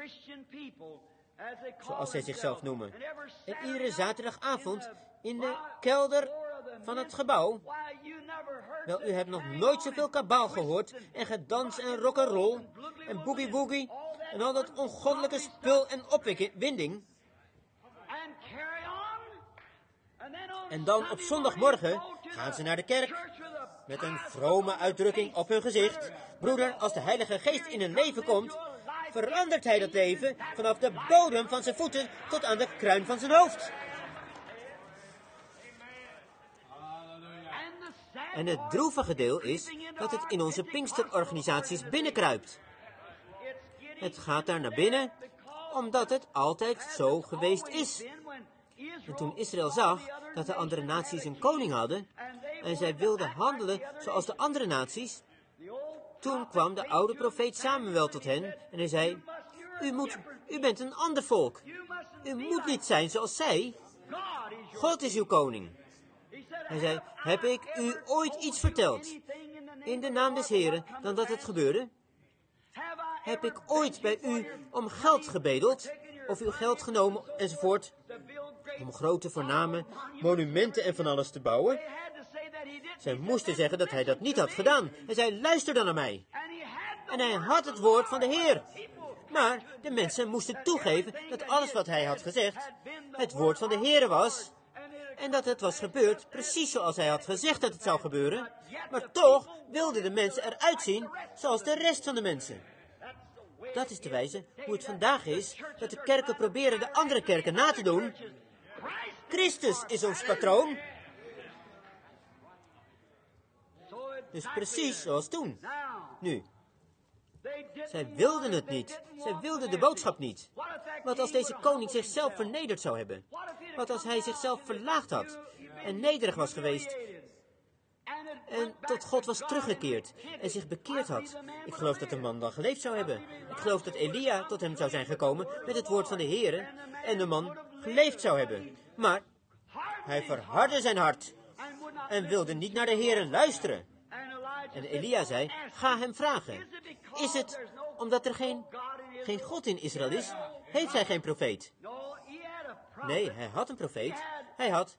zoals zij zichzelf noemen. En iedere zaterdagavond in de kelder van het gebouw. Wel, u hebt nog nooit zoveel kabaal gehoord en gedans en rock'n'roll en boogie-woogie en al dat ongoddelijke spul en opwinding. En dan op zondagmorgen gaan ze naar de kerk met een vrome uitdrukking op hun gezicht. Broeder, als de Heilige Geest in hun leven komt, verandert hij dat leven vanaf de bodem van zijn voeten tot aan de kruin van zijn hoofd. En het droevige deel is dat het in onze Pinksterorganisaties binnenkruipt. Het gaat daar naar binnen, omdat het altijd zo geweest is. En toen Israël zag dat de andere naties een koning hadden, en zij wilden handelen zoals de andere naties, toen kwam de oude profeet Samuel tot hen, en hij zei, u, moet, u bent een ander volk. U moet niet zijn zoals zij. God is uw koning. Hij zei, heb ik u ooit iets verteld, in de naam des Heren, dan dat het gebeurde? Heb ik ooit bij u om geld gebedeld, of uw geld genomen, enzovoort, om grote voorname monumenten en van alles te bouwen? Zij moesten zeggen dat hij dat niet had gedaan. Hij zei, luister dan naar mij. En hij had het woord van de Heer. Maar de mensen moesten toegeven dat alles wat hij had gezegd het woord van de Heer was. En dat het was gebeurd precies zoals hij had gezegd dat het zou gebeuren. Maar toch wilden de mensen eruit zien zoals de rest van de mensen. Dat is de wijze hoe het vandaag is, dat de kerken proberen de andere kerken na te doen. Christus is ons patroon. Dus precies zoals toen. Nu, zij wilden het niet. Zij wilden de boodschap niet. Wat als deze koning zichzelf vernederd zou hebben? Wat als hij zichzelf verlaagd had en nederig was geweest en tot God was teruggekeerd en zich bekeerd had? Ik geloof dat de man dan geleefd zou hebben. Ik geloof dat Elia tot hem zou zijn gekomen met het woord van de Heere en de man geleefd zou hebben. Maar hij verhardde zijn hart en wilde niet naar de Heere luisteren. En Elia zei, ga hem vragen. Is het omdat er geen, geen God in Israël is? Heeft hij geen profeet? Nee, hij had een profeet. Hij had...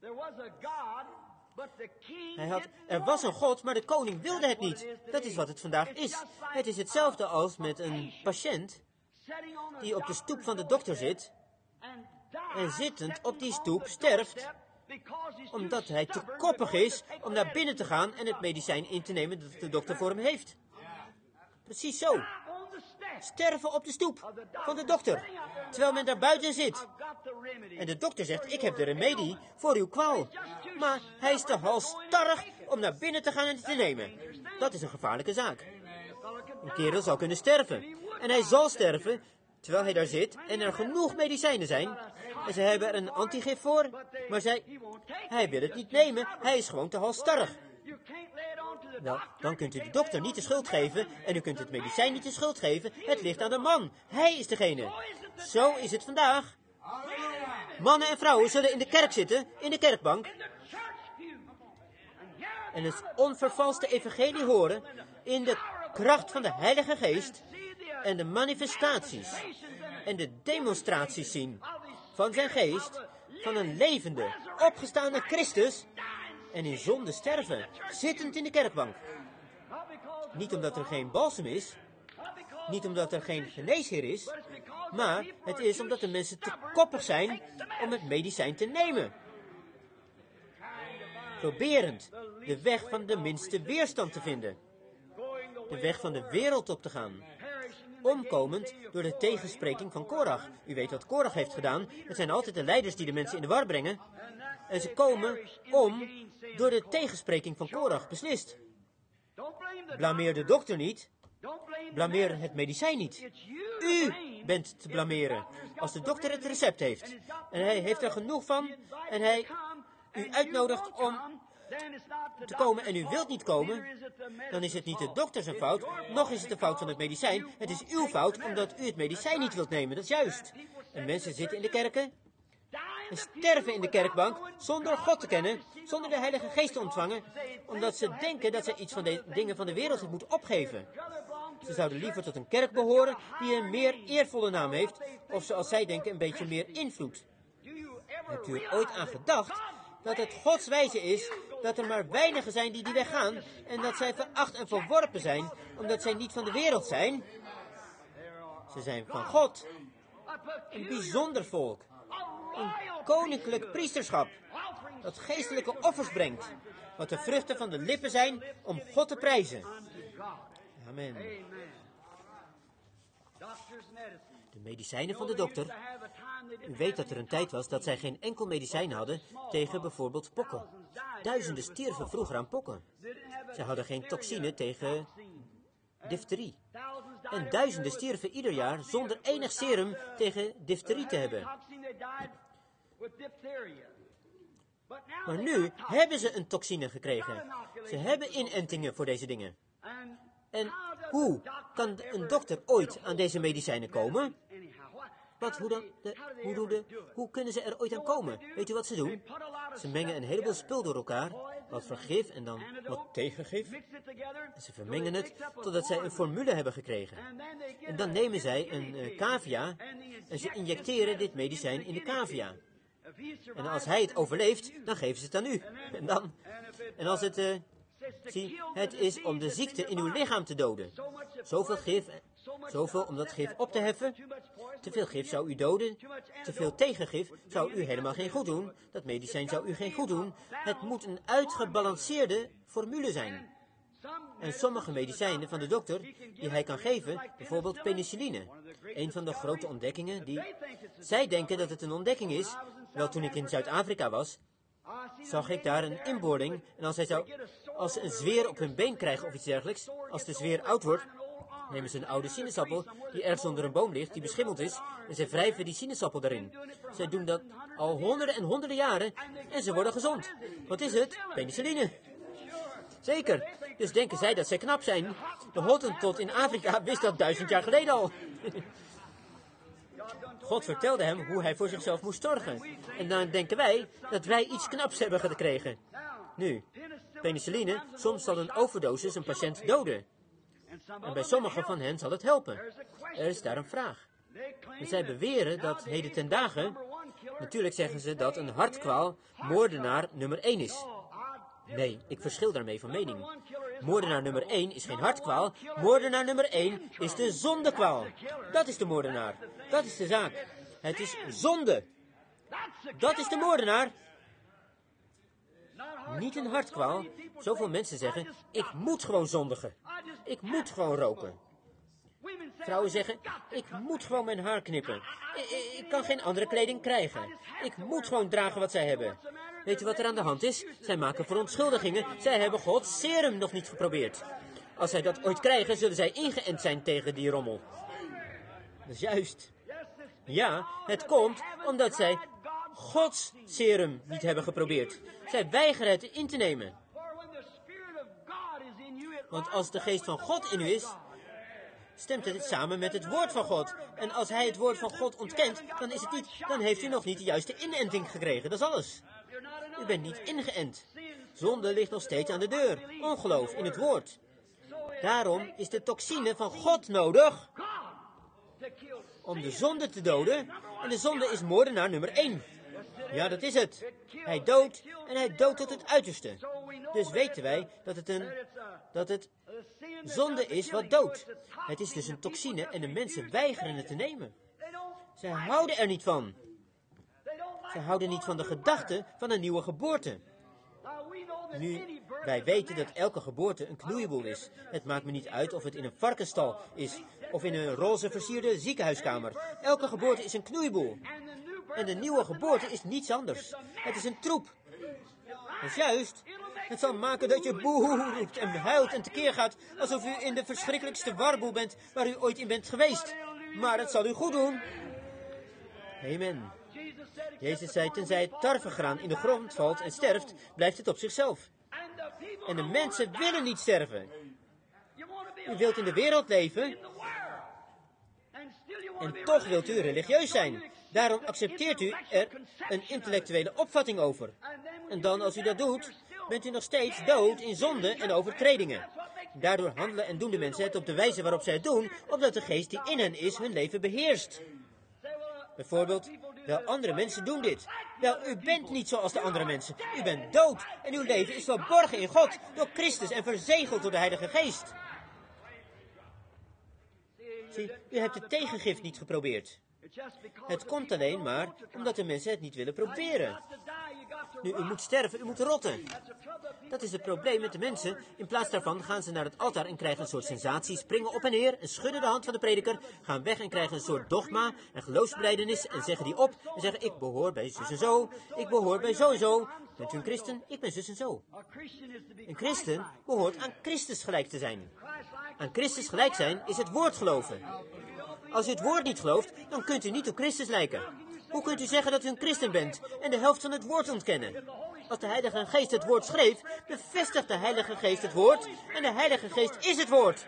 Hij had... Er was een God, maar de koning wilde het niet. Dat is wat het vandaag is. Het is hetzelfde als met een patiënt die op de stoep van de dokter zit en zittend op die stoep sterft, omdat hij te koppig is om naar binnen te gaan en het medicijn in te nemen dat de dokter voor hem heeft. Precies zo. Sterven op de stoep van de dokter, terwijl men daar buiten zit. En de dokter zegt, ik heb de remedie voor uw kwaal. Maar hij is te halsstarrig om naar binnen te gaan en die te nemen. Dat is een gevaarlijke zaak. Een kerel zal kunnen sterven. En hij zal sterven, terwijl hij daar zit en er genoeg medicijnen zijn. En ze hebben er een antigif voor, maar zij, hij wil het niet nemen. Hij is gewoon te halsstarrig. Wel, dan kunt u de dokter niet de schuld geven en u kunt het medicijn niet de schuld geven. Het ligt aan de man. Hij is degene. Zo is het vandaag. Mannen en vrouwen zullen in de kerk zitten, in de kerkbank, en het onvervalste evangelie horen in de kracht van de Heilige Geest en de manifestaties en de demonstraties zien van zijn geest, van een levende, opgestaande Christus, en in zonde sterven, zittend in de kerkbank. Niet omdat er geen balsem is, niet omdat er geen geneesheer is, maar het is omdat de mensen te koppig zijn om het medicijn te nemen. Proberend de weg van de minste weerstand te vinden. De weg van de wereld op te gaan. Omkomend door de tegenspreking van Korach. U weet wat Korach heeft gedaan. Het zijn altijd de leiders die de mensen in de war brengen. En ze komen om door de tegenspreking van Korach, beslist. Blameer de dokter niet. Blameer het medicijn niet. U bent te blameren. Als de dokter het recept heeft en hij heeft er genoeg van en hij u uitnodigt om te komen en u wilt niet komen, dan is het niet de dokter zijn fout, noch is het de fout van het medicijn. Het is uw fout omdat u het medicijn niet wilt nemen, dat is juist. En mensen zitten in de kerken en sterven in de kerkbank zonder God te kennen, zonder de Heilige Geest te ontvangen, omdat ze denken dat ze iets van de dingen van de wereld moeten opgeven. Ze zouden liever tot een kerk behoren die een meer eervolle naam heeft, of zoals zij denken een beetje meer invloed. Hebt u er ooit aan gedacht dat het Gods wijze is dat er maar weinigen zijn die die weg gaan en dat zij veracht en verworpen zijn, omdat zij niet van de wereld zijn. Ze zijn van God. Een bijzonder volk. Een koninklijk priesterschap dat geestelijke offers brengt, wat de vruchten van de lippen zijn om God te prijzen. Amen. De medicijnen van de dokter. U weet dat er een tijd was dat zij geen enkel medicijn hadden tegen bijvoorbeeld pokken. Duizenden stierven vroeger aan pokken. Zij hadden geen toxine tegen difterie. En duizenden stierven ieder jaar zonder enig serum tegen difterie te hebben. Maar nu hebben ze een toxine gekregen. Ze hebben inentingen voor deze dingen. En hoe kan een dokter ooit aan deze medicijnen komen? Wat, hoe dan? De, hoe, doen de, hoe kunnen ze er ooit aan komen? Weet u wat ze doen? Ze mengen een heleboel spul door elkaar, wat vergif en dan wat tegengif. En ze vermengen het totdat zij een formule hebben gekregen. En dan nemen zij een uh, cavia en ze injecteren dit medicijn in de cavia. En als hij het overleeft, dan geven ze het aan u. En dan, en als het, uh, zie, het is om de ziekte in uw lichaam te doden. Zoveel gif, zoveel om dat gif op te heffen. Te veel gif zou u doden. Te veel tegengif zou u helemaal geen goed doen. Dat medicijn zou u geen goed doen. Het moet een uitgebalanceerde formule zijn. En sommige medicijnen van de dokter die hij kan geven, bijvoorbeeld penicilline. Een van de grote ontdekkingen die... Zij denken dat het een ontdekking is. Wel, toen ik in Zuid-Afrika was, zag ik daar een inboorling. En als, hij zou, als ze een zweer op hun been krijgen of iets dergelijks, als de zweer oud wordt, nemen ze een oude sinaasappel die ergens onder een boom ligt, die beschimmeld is, en ze wrijven die sinaasappel daarin. Zij doen dat al honderden en honderden jaren en ze worden gezond. Wat is het? Penicilline. Zeker. Dus denken zij dat zij knap zijn. De Hottentot in Afrika wist dat duizend jaar geleden al. God vertelde hem hoe hij voor zichzelf moest zorgen. En dan denken wij dat wij iets knaps hebben gekregen. Nu, penicilline, soms zal een overdosis een patiënt doden. En bij sommigen van hen zal het helpen. Er is daar een vraag. En zij beweren dat heden ten dagen, natuurlijk zeggen ze dat een hartkwaal moordenaar nummer één is. Nee, ik verschil daarmee van mening. Moordenaar nummer één is geen hartkwaal. Moordenaar nummer één is de zondekwaal. Dat is de moordenaar. Dat is de zaak. Het is zonde. Dat is de moordenaar. Niet een hartkwaal. Zoveel mensen zeggen, ik moet gewoon zondigen. Ik moet gewoon roken. Vrouwen zeggen, ik moet gewoon mijn haar knippen. Ik, ik kan geen andere kleding krijgen. Ik moet gewoon dragen wat zij hebben. Weet u wat er aan de hand is? Zij maken verontschuldigingen. Zij hebben Gods serum nog niet geprobeerd. Als zij dat ooit krijgen, zullen zij ingeënt zijn tegen die rommel. Dat is juist. Ja, het komt omdat zij Gods serum niet hebben geprobeerd. Zij weigeren het in te nemen. Want als de geest van God in u is, stemt het samen met het woord van God. En als hij het woord van God ontkent, dan is het niet, dan heeft u nog niet de juiste inenting gekregen. Dat is alles. U bent niet ingeënt. Zonde ligt nog steeds aan de deur. Ongeloof in het woord. Daarom is de toxine van God nodig om de zonde te doden. En de zonde is moordenaar nummer één. Ja, dat is het. Hij doodt en hij doodt tot het uiterste. Dus weten wij dat het een, dat het zonde is wat doodt. Het is dus een toxine en de mensen weigeren het te nemen. Ze houden er niet van. Ze houden niet van de gedachte van een nieuwe geboorte. Nu, wij weten dat elke geboorte een knoeiboel is. Het maakt me niet uit of het in een varkensstal is of in een roze versierde ziekenhuiskamer. Elke geboorte is een knoeiboel. En de nieuwe geboorte is niets anders. Het is een troep. Dat is juist. Het zal maken dat je boe roept en huilt en tekeer gaat alsof u in de verschrikkelijkste warboel bent waar u ooit in bent geweest. Maar het zal u goed doen. Amen. Jezus zei, tenzij het tarwegraan in de grond valt en sterft, blijft het op zichzelf. En de mensen willen niet sterven. U wilt in de wereld leven en toch wilt u religieus zijn. Daarom accepteert u er een intellectuele opvatting over. En dan, als u dat doet, bent u nog steeds dood in zonde en overtredingen. Daardoor handelen en doen de mensen het op de wijze waarop zij het doen, omdat de geest die in hen is hun leven beheerst. Bijvoorbeeld, Wel, andere mensen doen dit. Wel, u bent niet zoals de andere mensen. U bent dood en uw leven is verborgen in God door Christus en verzegeld door de Heilige Geest. Zie, u hebt het tegengift niet geprobeerd. Het komt alleen maar omdat de mensen het niet willen proberen. Nu, u moet sterven, u moet rotten. Dat is het probleem met de mensen. In plaats daarvan gaan ze naar het altaar en krijgen een soort sensatie, springen op en neer en schudden de hand van de prediker, gaan weg en krijgen een soort dogma en geloofsbelijdenis en zeggen die op en zeggen, ik behoor bij zus en zo, ik behoor bij zo en zo. Bent u een christen? Ik ben zus en zo. Een christen behoort aan Christus gelijk te zijn. Aan Christus gelijk zijn is het woord geloven. Als u het woord niet gelooft, dan kunt u niet op Christus lijken. Hoe kunt u zeggen dat u een christen bent en de helft van het woord ontkennen? Als de Heilige Geest het woord schreef, bevestigt de Heilige Geest het woord en de Heilige Geest is het woord.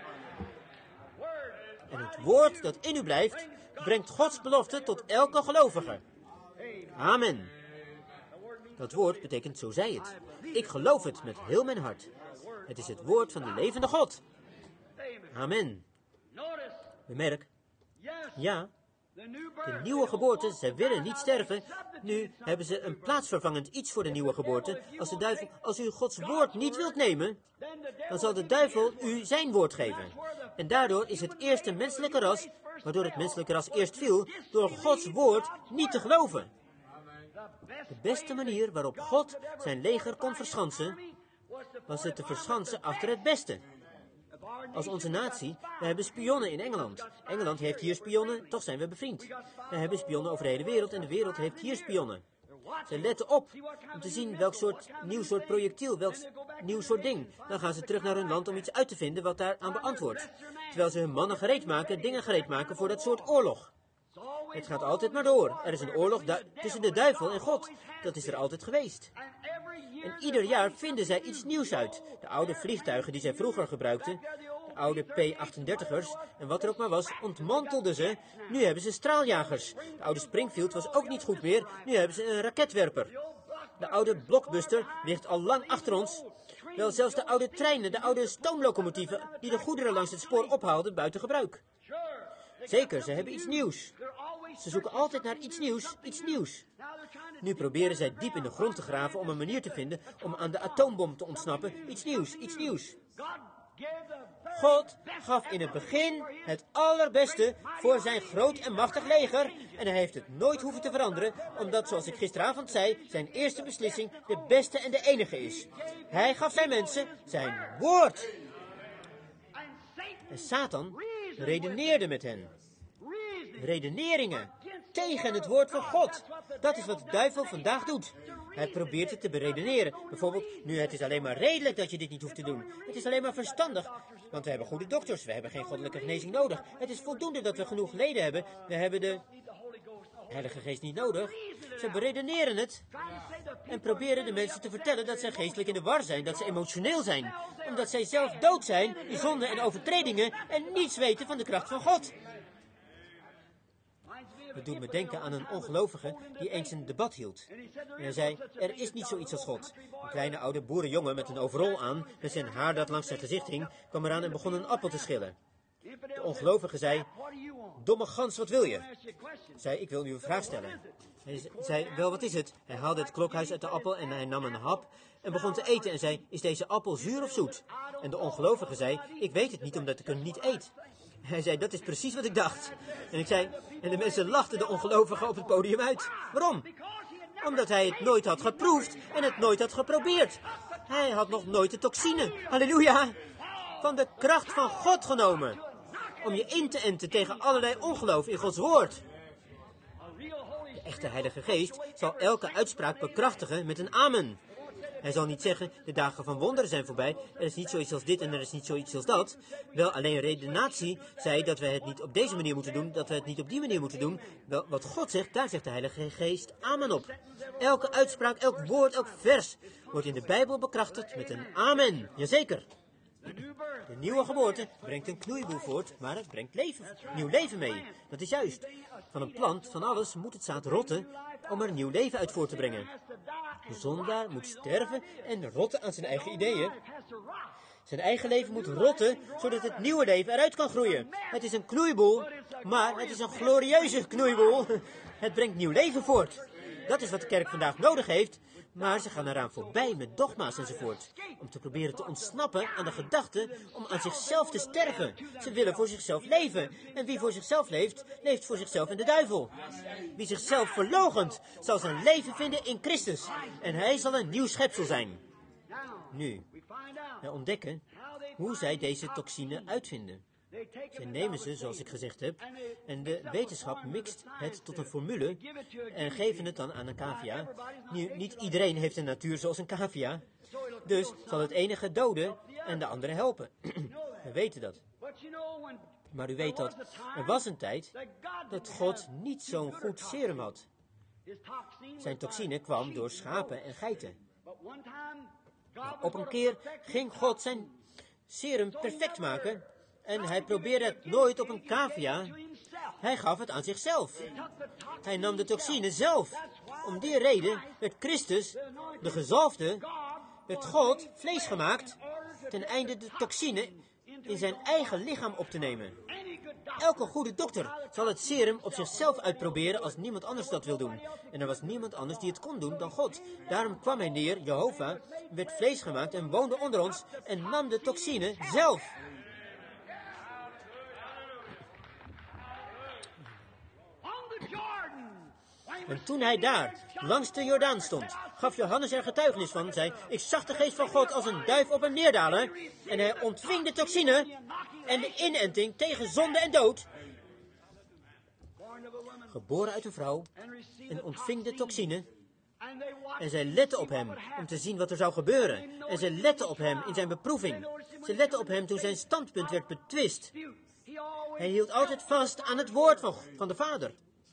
En het woord dat in u blijft, brengt Gods belofte tot elke gelovige. Amen. Dat woord betekent zo zij het. Ik geloof het met heel mijn hart. Het is het woord van de levende God. Amen. Bemerk, ja, de nieuwe geboorte, zij willen niet sterven. Nu hebben ze een plaatsvervangend iets voor de nieuwe geboorte. Als de duivel, als u Gods woord niet wilt nemen, dan zal de duivel u zijn woord geven. En daardoor is het eerste menselijke ras, waardoor het menselijke ras eerst viel, door Gods woord niet te geloven. De beste manier waarop God zijn leger kon verschansen, was het te verschansen achter het beste. Als onze natie, we hebben spionnen in Engeland. Engeland heeft hier spionnen, toch zijn we bevriend. We hebben spionnen over de hele wereld en de wereld heeft hier spionnen. Ze letten op om te zien welk soort nieuw soort projectiel, welk nieuw soort ding. Dan gaan ze terug naar hun land om iets uit te vinden wat daaraan beantwoordt. Terwijl ze hun mannen gereed maken, dingen gereed maken voor dat soort oorlog. Het gaat altijd maar door. Er is een oorlog tussen de duivel en God. Dat is er altijd geweest. En ieder jaar vinden zij iets nieuws uit. De oude vliegtuigen die zij vroeger gebruikten, de oude P achtendertigers en wat er ook maar was, ontmantelden ze. Nu hebben ze straaljagers. De oude Springfield was ook niet goed meer. Nu hebben ze een raketwerper. De oude Blockbuster ligt al lang achter ons. Wel, zelfs de oude treinen, de oude stoomlocomotieven die de goederen langs het spoor ophaalden, buiten gebruik. Zeker, ze hebben iets nieuws. Ze zoeken altijd naar iets nieuws, iets nieuws. Nu proberen zij diep in de grond te graven om een manier te vinden om aan de atoombom te ontsnappen. Iets nieuws, iets nieuws. God gaf in het begin het allerbeste voor zijn groot en machtig leger. En hij heeft het nooit hoeven te veranderen, omdat, zoals ik gisteravond zei, zijn eerste beslissing de beste en de enige is. Hij gaf zijn mensen zijn woord. En Satan redeneerde met hen. Redeneringen tegen het woord van God. Dat is wat de duivel vandaag doet. Hij probeert het te beredeneren. Bijvoorbeeld, nu het is alleen maar redelijk dat je dit niet hoeft te doen. Het is alleen maar verstandig, want we hebben goede dokters. We hebben geen goddelijke genezing nodig. Het is voldoende dat we genoeg leden hebben. We hebben de Heilige Geest niet nodig. Ze beredeneren het en proberen de mensen te vertellen dat zij geestelijk in de war zijn, dat ze emotioneel zijn, omdat zij zelf dood zijn in zonde en overtredingen en niets weten van de kracht van God. Het doet me denken aan een ongelovige die eens een debat hield. En hij zei, er is niet zoiets als God. Een kleine oude boerenjongen met een overrol aan, met zijn haar dat langs zijn gezicht hing, kwam eraan en begon een appel te schillen. De ongelovige zei, domme gans, wat wil je? Zei, ik wil u een vraag stellen. Hij zei, wel, wat is het? Hij haalde het klokhuis uit de appel en hij nam een hap en begon te eten en zei, is deze appel zuur of zoet? En de ongelovige zei, ik weet het niet omdat ik hem niet eet. Hij zei, dat is precies wat ik dacht. En ik zei, en de mensen lachten de ongelovige op het podium uit. Waarom? Omdat hij het nooit had geproefd en het nooit had geprobeerd. Hij had nog nooit de toxine, halleluja, van de kracht van God genomen. Om je in te enten tegen allerlei ongeloof in Gods woord. De echte Heilige Geest zal elke uitspraak bekrachtigen met een amen. Hij zal niet zeggen, de dagen van wonderen zijn voorbij, er is niet zoiets als dit en er is niet zoiets als dat. Wel, alleen redenatie zei dat we het niet op deze manier moeten doen, dat we het niet op die manier moeten doen. Wel, wat God zegt, daar zegt de Heilige Geest amen op. Elke uitspraak, elk woord, elk vers wordt in de Bijbel bekrachtigd met een amen. Jazeker. De nieuwe geboorte brengt een knoeiboel voort, maar het brengt leven, nieuw leven mee. Dat is juist. Van een plant, van alles, moet het zaad rotten om er nieuw leven uit voort te brengen. De zondaar moet sterven en rotten aan zijn eigen ideeën. Zijn eigen leven moet rotten, zodat het nieuwe leven eruit kan groeien. Het is een knoeiboel, maar het is een glorieuze knoeiboel. Het brengt nieuw leven voort. Dat is wat de kerk vandaag nodig heeft, maar ze gaan eraan voorbij met dogma's enzovoort. Om te proberen te ontsnappen aan de gedachte om aan zichzelf te sterven. Ze willen voor zichzelf leven. En wie voor zichzelf leeft, leeft voor zichzelf en de duivel. Wie zichzelf verloochent, zal zijn leven vinden in Christus. En hij zal een nieuw schepsel zijn. Nu, wij ontdekken hoe zij deze toxine uitvinden. Ze nemen ze, zoals ik gezegd heb, en de wetenschap mixt het tot een formule en geven het dan aan een cavia. Nu, niet iedereen heeft een natuur zoals een cavia, dus zal het enige doden en de andere helpen. We weten dat. Maar u weet dat er was een tijd dat God niet zo'n goed serum had. Zijn toxine kwam door schapen en geiten. Maar op een keer ging God zijn serum perfect maken en hij probeerde het nooit op een cavia. Hij gaf het aan zichzelf. Hij nam de toxine zelf. Om die reden werd Christus, de gezalfde, werd God vlees gemaakt ten einde de toxine in zijn eigen lichaam op te nemen. Elke goede dokter zal het serum op zichzelf uitproberen als niemand anders dat wil doen. En er was niemand anders die het kon doen dan God. Daarom kwam hij neer, Jehovah, werd vlees gemaakt en woonde onder ons en nam de toxine zelf. En toen hij daar, langs de Jordaan stond, gaf Johannes er getuigenis van, zei, ik zag de geest van God als een duif op hem neerdalen, en hij ontving de toxine en de inenting tegen zonde en dood. Geboren uit een vrouw, en ontving de toxine, en zij letten op hem, om te zien wat er zou gebeuren. En zij letten op hem in zijn beproeving. Ze letten op hem toen zijn standpunt werd betwist. Hij hield altijd vast aan het woord van, van de Vader.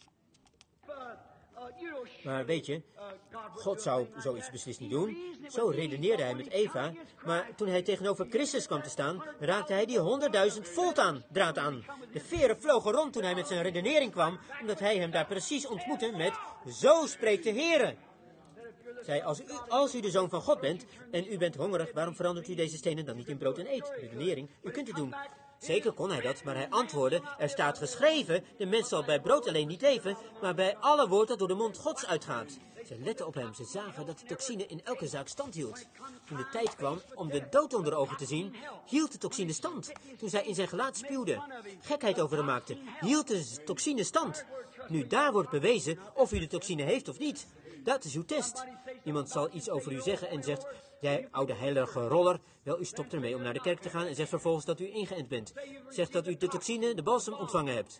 Maar weet je, God zou zoiets beslist niet doen. Zo redeneerde hij met Eva. Maar toen hij tegenover Christus kwam te staan, raakte hij die honderdduizend volt aan, draad aan. De veren vlogen rond toen hij met zijn redenering kwam, omdat hij hem daar precies ontmoette met, zo spreekt de Heere. Zei, als u, als u de Zoon van God bent en u bent hongerig, waarom verandert u deze stenen dan niet in brood en eet? Redenering, u kunt het doen. Zeker kon hij dat, maar hij antwoordde, er staat geschreven, de mens zal bij brood alleen niet leven, maar bij alle woord dat door de mond Gods uitgaat. Ze letten op hem, ze zagen dat de toxine in elke zaak stand hield. Toen de tijd kwam om de dood onder ogen te zien, hield de toxine stand. Toen zij in zijn gelaat spuwde, gekheid over hem maakte, hield de toxine stand. Nu daar wordt bewezen of u de toxine heeft of niet. Dat is uw test. Iemand zal iets over u zeggen en zegt, jij oude heilige roller, wel u stopt ermee om naar de kerk te gaan en zegt vervolgens dat u ingeënt bent. Zegt dat u de toxine, de balsem ontvangen hebt.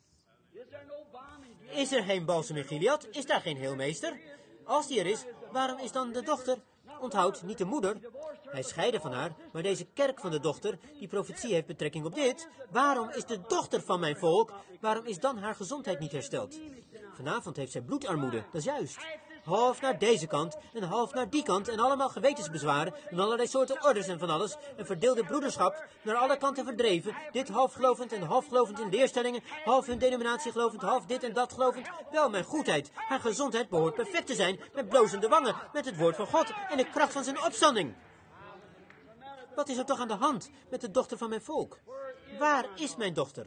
Is er geen balsem in Gilead? Is daar geen heelmeester? Als die er is, waarom is dan de dochter? Onthoud, niet de moeder. Hij scheidde van haar, maar deze kerk van de dochter, die profetie heeft betrekking op dit. Waarom is de dochter van mijn volk, waarom is dan haar gezondheid niet hersteld? Vanavond heeft zij bloedarmoede, dat is juist. Half naar deze kant en half naar die kant en allemaal gewetensbezwaren en allerlei soorten orders en van alles. En verdeelde broederschap naar alle kanten verdreven. Dit half gelovend en half gelovend in leerstellingen, half hun denominatie gelovend, half dit en dat gelovend. Wel, mijn goedheid, haar gezondheid behoort perfect te zijn, met blozende wangen, met het woord van God en de kracht van zijn opstanding. Wat is er toch aan de hand met de dochter van mijn volk? Waar is mijn dochter?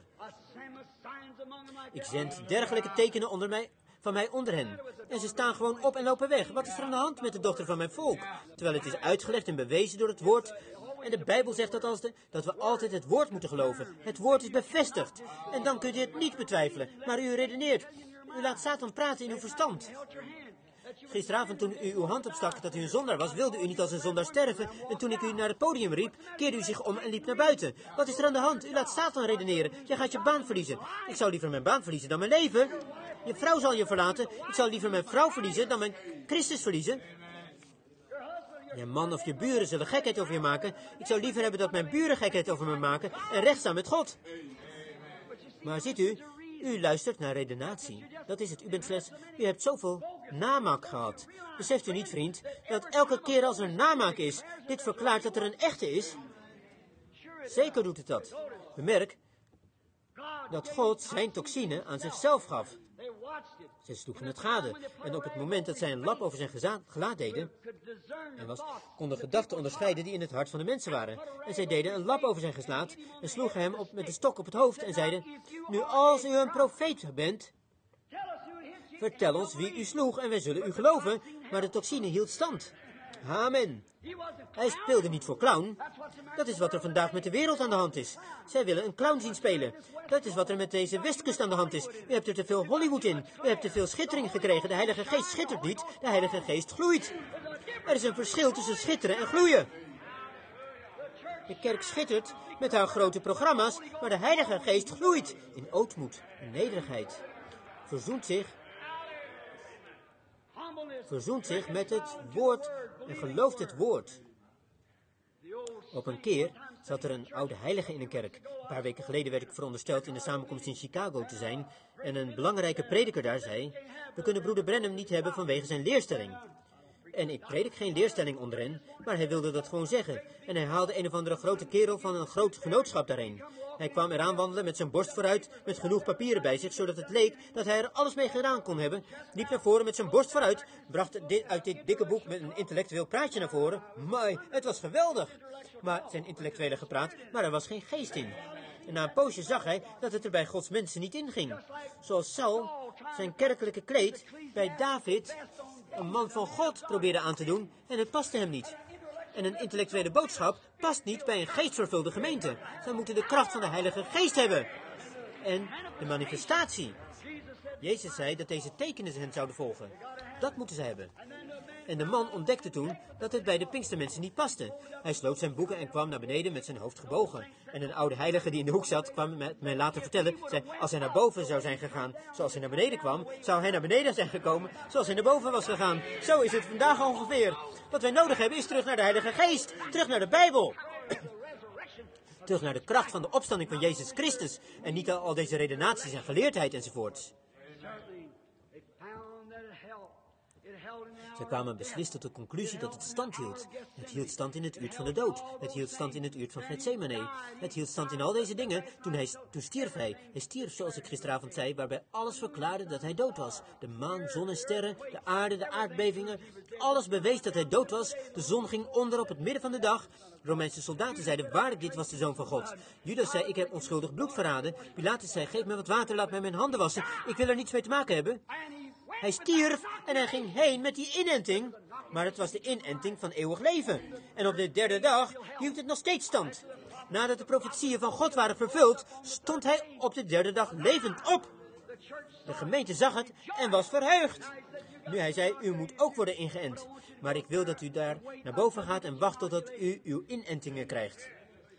Ik zend dergelijke tekenen onder mij, van mij onder hen. En ze staan gewoon op en lopen weg. Wat is er aan de hand met de dochter van mijn volk? Terwijl het is uitgelegd en bewezen door het woord. En de Bijbel zegt dat, als de, dat we altijd het woord moeten geloven. Het woord is bevestigd. En dan kunt u het niet betwijfelen. Maar u redeneert. U laat Satan praten in uw verstand. Gisteravond toen u uw hand opstak dat u een zondaar was, wilde u niet als een zondaar sterven. En toen ik u naar het podium riep, keerde u zich om en liep naar buiten. Wat is er aan de hand? U laat Satan redeneren. Jij gaat je baan verliezen. Ik zou liever mijn baan verliezen dan mijn leven. Je vrouw zal je verlaten. Ik zou liever mijn vrouw verliezen dan mijn Christus verliezen. Je man of je buren zullen gekheid over je maken. Ik zou liever hebben dat mijn buren gekheid over me maken en recht staan met God. Maar ziet u, u luistert naar redenatie. Dat is het, u bent slechts, u hebt zoveel namaak gehad. Beseft u niet, vriend, dat elke keer als er namaak is, dit verklaart dat er een echte is? Zeker doet het dat. Bemerk dat God zijn toxine aan zichzelf gaf. Zij sloegen het gade. En op het moment dat zij een lap over zijn geza- gelaat deden, en was, konden gedachten onderscheiden die in het hart van de mensen waren. En zij deden een lap over zijn gelaat en sloegen hem op met de stok op het hoofd en zeiden, nu als u een profeet bent, vertel ons wie u sloeg en wij zullen u geloven. Maar de toxine hield stand. Amen. Hij speelde niet voor clown. Dat is wat er vandaag met de wereld aan de hand is. Zij willen een clown zien spelen. Dat is wat er met deze Westkust aan de hand is. U hebt er te veel Hollywood in. U hebt te veel schittering gekregen. De Heilige Geest schittert niet. De Heilige Geest gloeit. Er is een verschil tussen schitteren en gloeien. De kerk schittert met haar grote programma's, maar de Heilige Geest gloeit in ootmoed en nederigheid. Verzoent zich verzoent zich met het woord en gelooft het woord. Op een keer zat er een oude heilige in een kerk. Een paar weken geleden werd ik verondersteld in de samenkomst in Chicago te zijn. En een belangrijke prediker daar zei, we kunnen broeder Branham niet hebben vanwege zijn leerstelling. En ik predik geen leerstelling onder hen, maar hij wilde dat gewoon zeggen. En hij haalde een of andere grote kerel van een groot genootschap daarheen. Hij kwam eraan wandelen met zijn borst vooruit, met genoeg papieren bij zich, zodat het leek dat hij er alles mee gedaan kon hebben. Liep naar voren met zijn borst vooruit, bracht dit, uit dit dikke boek met een intellectueel praatje naar voren. Mai, het was geweldig. Maar zijn intellectuele gepraat, maar er was geen geest in. En na een poosje zag hij dat het er bij Gods mensen niet inging. Zoals Saul zijn kerkelijke kleed bij David, een man van God, probeerde aan te doen en het paste hem niet. En een intellectuele boodschap past niet bij een geestvervulde gemeente. Zij moeten de kracht van de Heilige Geest hebben. En de manifestatie. Jezus zei dat deze tekenen hen zouden volgen. Dat moeten ze hebben. En de man ontdekte toen dat het bij de Pinkstermensen niet paste. Hij sloot zijn boeken en kwam naar beneden met zijn hoofd gebogen. En een oude heilige die in de hoek zat, kwam met mij laten vertellen, zei, als hij naar boven zou zijn gegaan zoals hij naar beneden kwam, zou hij naar beneden zijn gekomen zoals hij naar boven was gegaan. Zo is het vandaag ongeveer. Wat wij nodig hebben is terug naar de Heilige Geest, terug naar de Bijbel. Terug naar de kracht van de opstanding van Jezus Christus en niet al, al deze redenaties en geleerdheid enzovoorts. Ze kwamen beslist tot de conclusie dat het stand hield. Het hield stand in het uur van de dood. Het hield stand in het uur van Gethsemane. Het hield stand in al deze dingen. Toen, hij, toen stierf hij. Hij stierf, zoals ik gisteravond zei, waarbij alles verklaarde dat hij dood was. De maan, zon en sterren, de aarde, de aardbevingen. Alles bewees dat hij dood was. De zon ging onder op het midden van de dag. Romeinse soldaten zeiden, waarlijk, dit was de Zoon van God. Judas zei, ik heb onschuldig bloed verraden. Pilatus zei, geef me wat water, laat mij mijn handen wassen. Ik wil er niets mee te maken hebben. Hij stierf en hij ging heen met die inenting. Maar het was de inenting van eeuwig leven. En op de derde dag hield het nog steeds stand. Nadat de profetieën van God waren vervuld, stond hij op de derde dag levend op. De gemeente zag het en was verheugd. Nu hij zei, u moet ook worden ingeënt. Maar ik wil dat u daar naar boven gaat en wacht totdat u uw inentingen krijgt.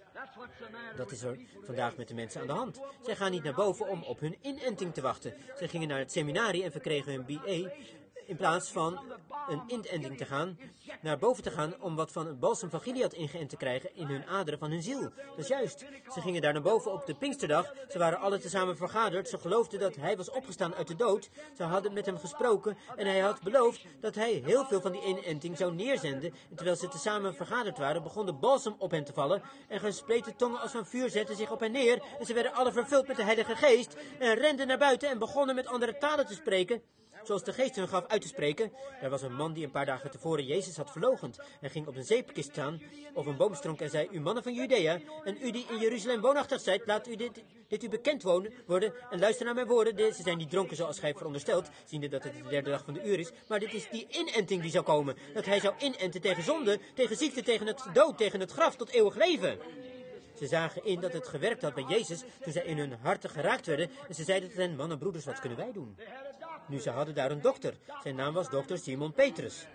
Dat is er vandaag met de mensen aan de hand. Zij gaan niet naar boven om op hun inenting te wachten. Zij gingen naar het seminarie en verkregen hun B A in plaats van een inenting te gaan, naar boven te gaan om wat van een balsem van Gilead ingeënt te krijgen in hun aderen van hun ziel. Dat is juist. Ze gingen daar naar boven op de Pinksterdag. Ze waren alle tezamen vergaderd. Ze geloofden dat hij was opgestaan uit de dood. Ze hadden met hem gesproken en hij had beloofd dat hij heel veel van die inenting zou neerzenden. En terwijl ze tezamen vergaderd waren, begon de balsem op hen te vallen en gespleten tongen als van vuur zetten zich op hen neer. En ze werden alle vervuld met de Heilige Geest en renden naar buiten en begonnen met andere talen te spreken, zoals de geest hun gaf uit te spreken. Er was een man die een paar dagen tevoren Jezus had verloochend en ging op een zeepkist staan of een boomstronk en zei, u mannen van Judea en u die in Jeruzalem woonachtig zijt, laat u dit, dit u bekend wonen, worden en luister naar mijn woorden. Deze zijn niet dronken zoals gij veronderstelt, ziende dat het de derde dag van de uur is, maar dit is die inenting die zou komen, dat hij zou inenten tegen zonde, tegen ziekte, tegen het dood, tegen het graf, tot eeuwig leven. Ze zagen in dat het gewerkt had bij Jezus toen zij in hun harten geraakt werden en ze zeiden tot hen, mannen, broeders, wat kunnen wij doen? Nu, ze hadden daar een dokter. Zijn naam was dokter Simon Petrus.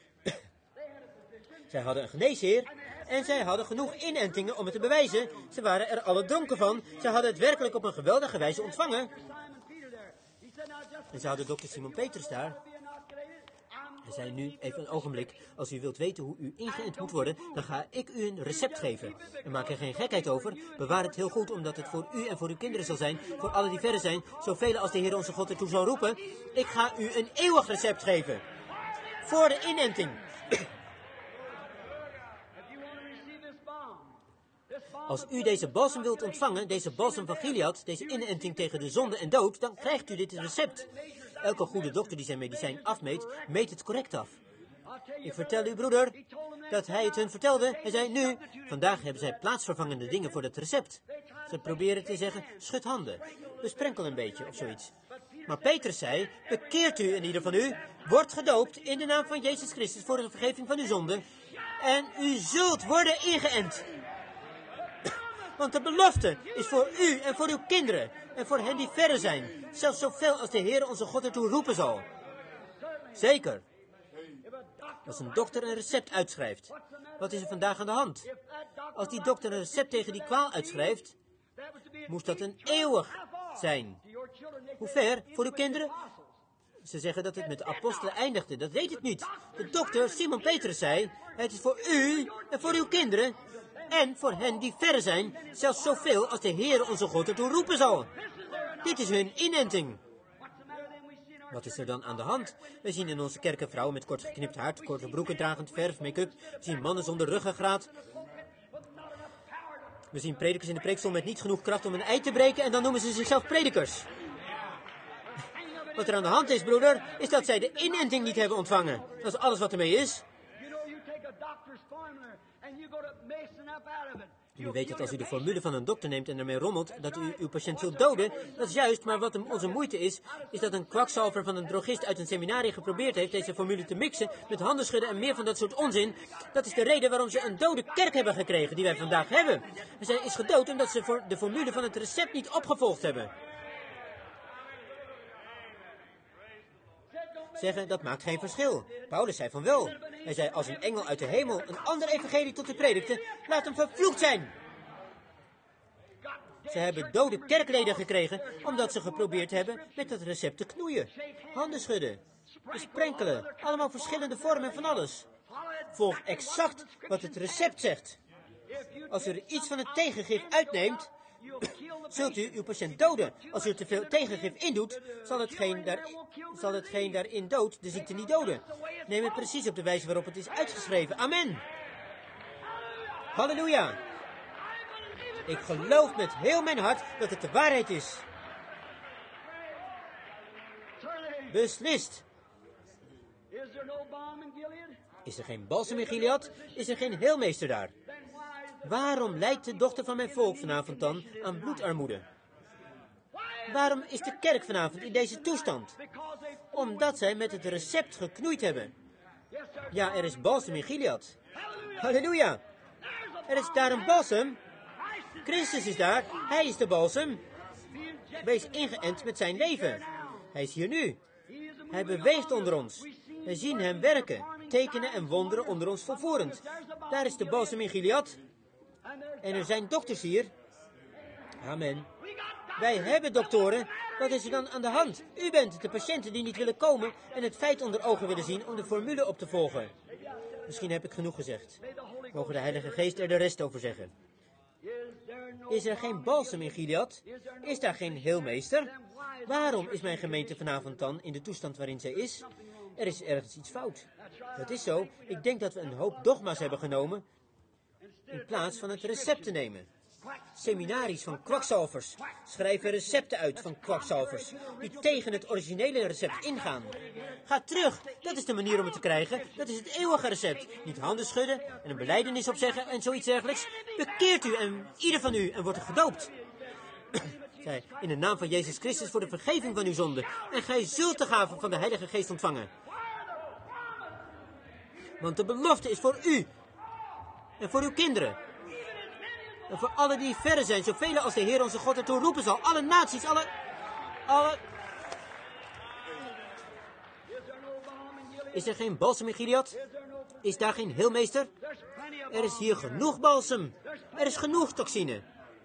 Zij hadden een geneesheer en zij hadden genoeg inentingen om het te bewijzen. Ze waren er alle dronken van. Ze hadden het werkelijk op een geweldige wijze ontvangen. En ze hadden dokter Simon Petrus daar. Hij zei nu, even een ogenblik, als u wilt weten hoe u ingeënt moet worden, dan ga ik u een recept geven. En maak er geen gekheid over, bewaar het heel goed, omdat het voor u en voor uw kinderen zal zijn, voor alle die verder zijn, zoveel als de Heer onze God ertoe zal roepen. Ik ga u een eeuwig recept geven. Voor de inenting. Als u deze balsem wilt ontvangen, deze balsem van Gilead, deze inenting tegen de zonde en dood, dan krijgt u dit recept. Elke goede dokter die zijn medicijn afmeet, meet het correct af. Ik vertel u, broeder, dat hij het hun vertelde. Hij zei, nu, vandaag hebben zij plaatsvervangende dingen voor het recept. Ze proberen te zeggen, schud handen, besprenkel een beetje of zoiets. Maar Petrus zei, bekeert u in ieder van u, wordt gedoopt in de naam van Jezus Christus voor de vergeving van uw zonden. En u zult worden ingeënt. Want de belofte is voor u en voor uw kinderen en voor hen die verre zijn. Zelfs zoveel als de Heer onze God ertoe roepen zal. Zeker. Als een dokter een recept uitschrijft, wat is er vandaag aan de hand? Als die dokter een recept tegen die kwaal uitschrijft, moest dat een eeuwig zijn. Hoe ver voor uw kinderen? Ze zeggen dat het met de apostelen eindigde. Dat weet ik niet. De dokter, Simon Petrus, zei, het is voor u en voor uw kinderen en voor hen die verre zijn, zelfs zoveel als de Heer onze God ertoe roepen zal. Dit is hun inenting. Wat is er dan aan de hand? We zien in onze kerken vrouwen met kort geknipt haar, korte broeken dragend, verf, make-up. We zien mannen zonder ruggengraat. We zien predikers in de preekstoel met niet genoeg kracht om een ei te breken en dan noemen ze zichzelf predikers. Wat er aan de hand is, broeder, is dat zij de inenting niet hebben ontvangen. Dat is alles wat ermee is. U weet dat als u de formule van een dokter neemt en ermee rommelt, dat u uw patiënt zult doden. Dat is juist, maar wat onze moeite is, is dat een kwakzalver van een drogist uit een seminarie geprobeerd heeft deze formule te mixen met handen schudden en meer van dat soort onzin. Dat is de reden waarom ze een dode kerk hebben gekregen die wij vandaag hebben. En zij is gedood omdat ze voor de formule van het recept niet opgevolgd hebben. Zeggen, dat maakt geen verschil. Paulus zei van wel. Hij zei, als een engel uit de hemel een ander evangelie tot u predikte, laat hem vervloekt zijn. Ze hebben dode kerkleden gekregen, omdat ze geprobeerd hebben met dat recept te knoeien. Handen schudden, besprenkelen, allemaal verschillende vormen van alles. Volg exact wat het recept zegt. Als u er iets van het tegengif uitneemt, zult u uw patiënt doden. Als u er te veel tegengif indoet, zal hetgeen, daar, zal hetgeen daarin dood de ziekte niet doden. Neem het precies op de wijze waarop het is uitgeschreven. Amen. Halleluja. Ik geloof met heel mijn hart dat het de waarheid is. Beslist. Is er geen balsem in Gilead? Is er geen heelmeester daar? Waarom lijdt de dochter van mijn volk vanavond dan aan bloedarmoede? Waarom is de kerk vanavond in deze toestand? Omdat zij met het recept geknoeid hebben. Ja, er is balsem in Gilead. Halleluja. Er is daar een balsem. Christus is daar. Hij is de balsem. Wees ingeënt met zijn leven. Hij is hier nu. Hij beweegt onder ons. We zien hem werken. Tekenen en wonderen onder ons volvoerend. Daar is de balsem in Gilead. En er zijn dokters hier. Amen. Wij hebben doktoren. Wat is er dan aan de hand? U bent de patiënten die niet willen komen en het feit onder ogen willen zien om de formule op te volgen. Misschien heb ik genoeg gezegd. Mogen de Heilige Geest er de rest over zeggen. Is er geen balsem in Gilead? Is daar geen heelmeester? Waarom is mijn gemeente vanavond dan in de toestand waarin zij is? Er is ergens iets fout. Dat is zo. Ik denk dat we een hoop dogma's hebben genomen in plaats van het recept te nemen. Seminaries van kwakzalvers schrijven recepten uit van kwakzalvers die tegen het originele recept ingaan. Ga terug, dat is de manier om het te krijgen. Dat is het eeuwige recept. Niet handen schudden en een belijdenis opzeggen en zoiets dergelijks. Bekeert u en ieder van u en wordt er gedoopt. Zij, in de naam van Jezus Christus voor de vergeving van uw zonden. En gij zult de gave van de Heilige Geest ontvangen. Want de belofte is voor u en voor uw kinderen. En voor alle die verre zijn, zoveel als de Heer onze God ertoe roepen zal. Alle naties, alle... alle... Is er geen balsem in Gilead? Is daar geen heelmeester? Er is hier genoeg balsem. Er is genoeg toxine.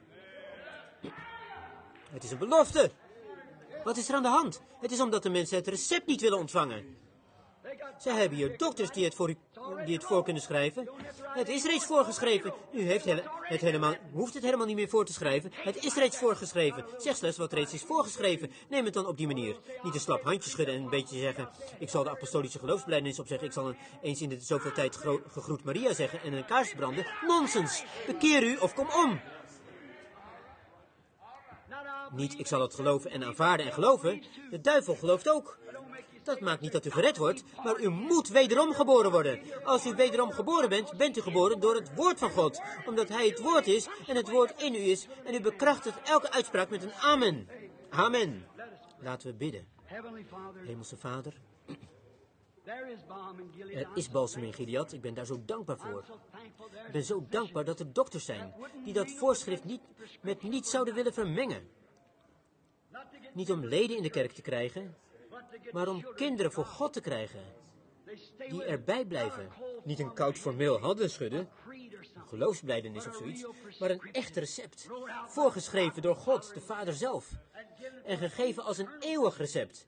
Het is een belofte. Wat is er aan de hand? Het is omdat de mensen het recept niet willen ontvangen. Ze hebben hier dokters die het, voor u, die het voor kunnen schrijven. Het is reeds voorgeschreven. U heeft hele, het helemaal, hoeft het helemaal niet meer voor te schrijven. Het is reeds voorgeschreven. Zeg slechts wat reeds is voorgeschreven. Neem het dan op die manier. Niet een slap handje schudden en een beetje zeggen... Ik zal de apostolische geloofsbelijdenis opzeggen. Ik zal een, eens in de zoveel tijd gro- gegroet Maria zeggen en een kaars branden. Nonsens. Bekeer u of kom om. Niet, ik zal het geloven en aanvaarden en geloven. De duivel gelooft ook. Dat maakt niet dat u gered wordt, maar u moet wederom geboren worden. Als u wederom geboren bent, bent u geboren door het woord van God. Omdat hij het woord is en het woord in u is. En u bekrachtigt elke uitspraak met een amen. Amen. Laten we bidden. Hemelse Vader, er is balsem in Gilead. Ik ben daar zo dankbaar voor. Ik ben zo dankbaar dat er dokters zijn die dat voorschrift niet met niets zouden willen vermengen. Niet om leden in de kerk te krijgen, maar om kinderen voor God te krijgen, die erbij blijven. Niet een koud formeel handen schudden, een geloofsbelijdenis of zoiets, maar een echt recept, voorgeschreven door God, de Vader zelf, en gegeven als een eeuwig recept.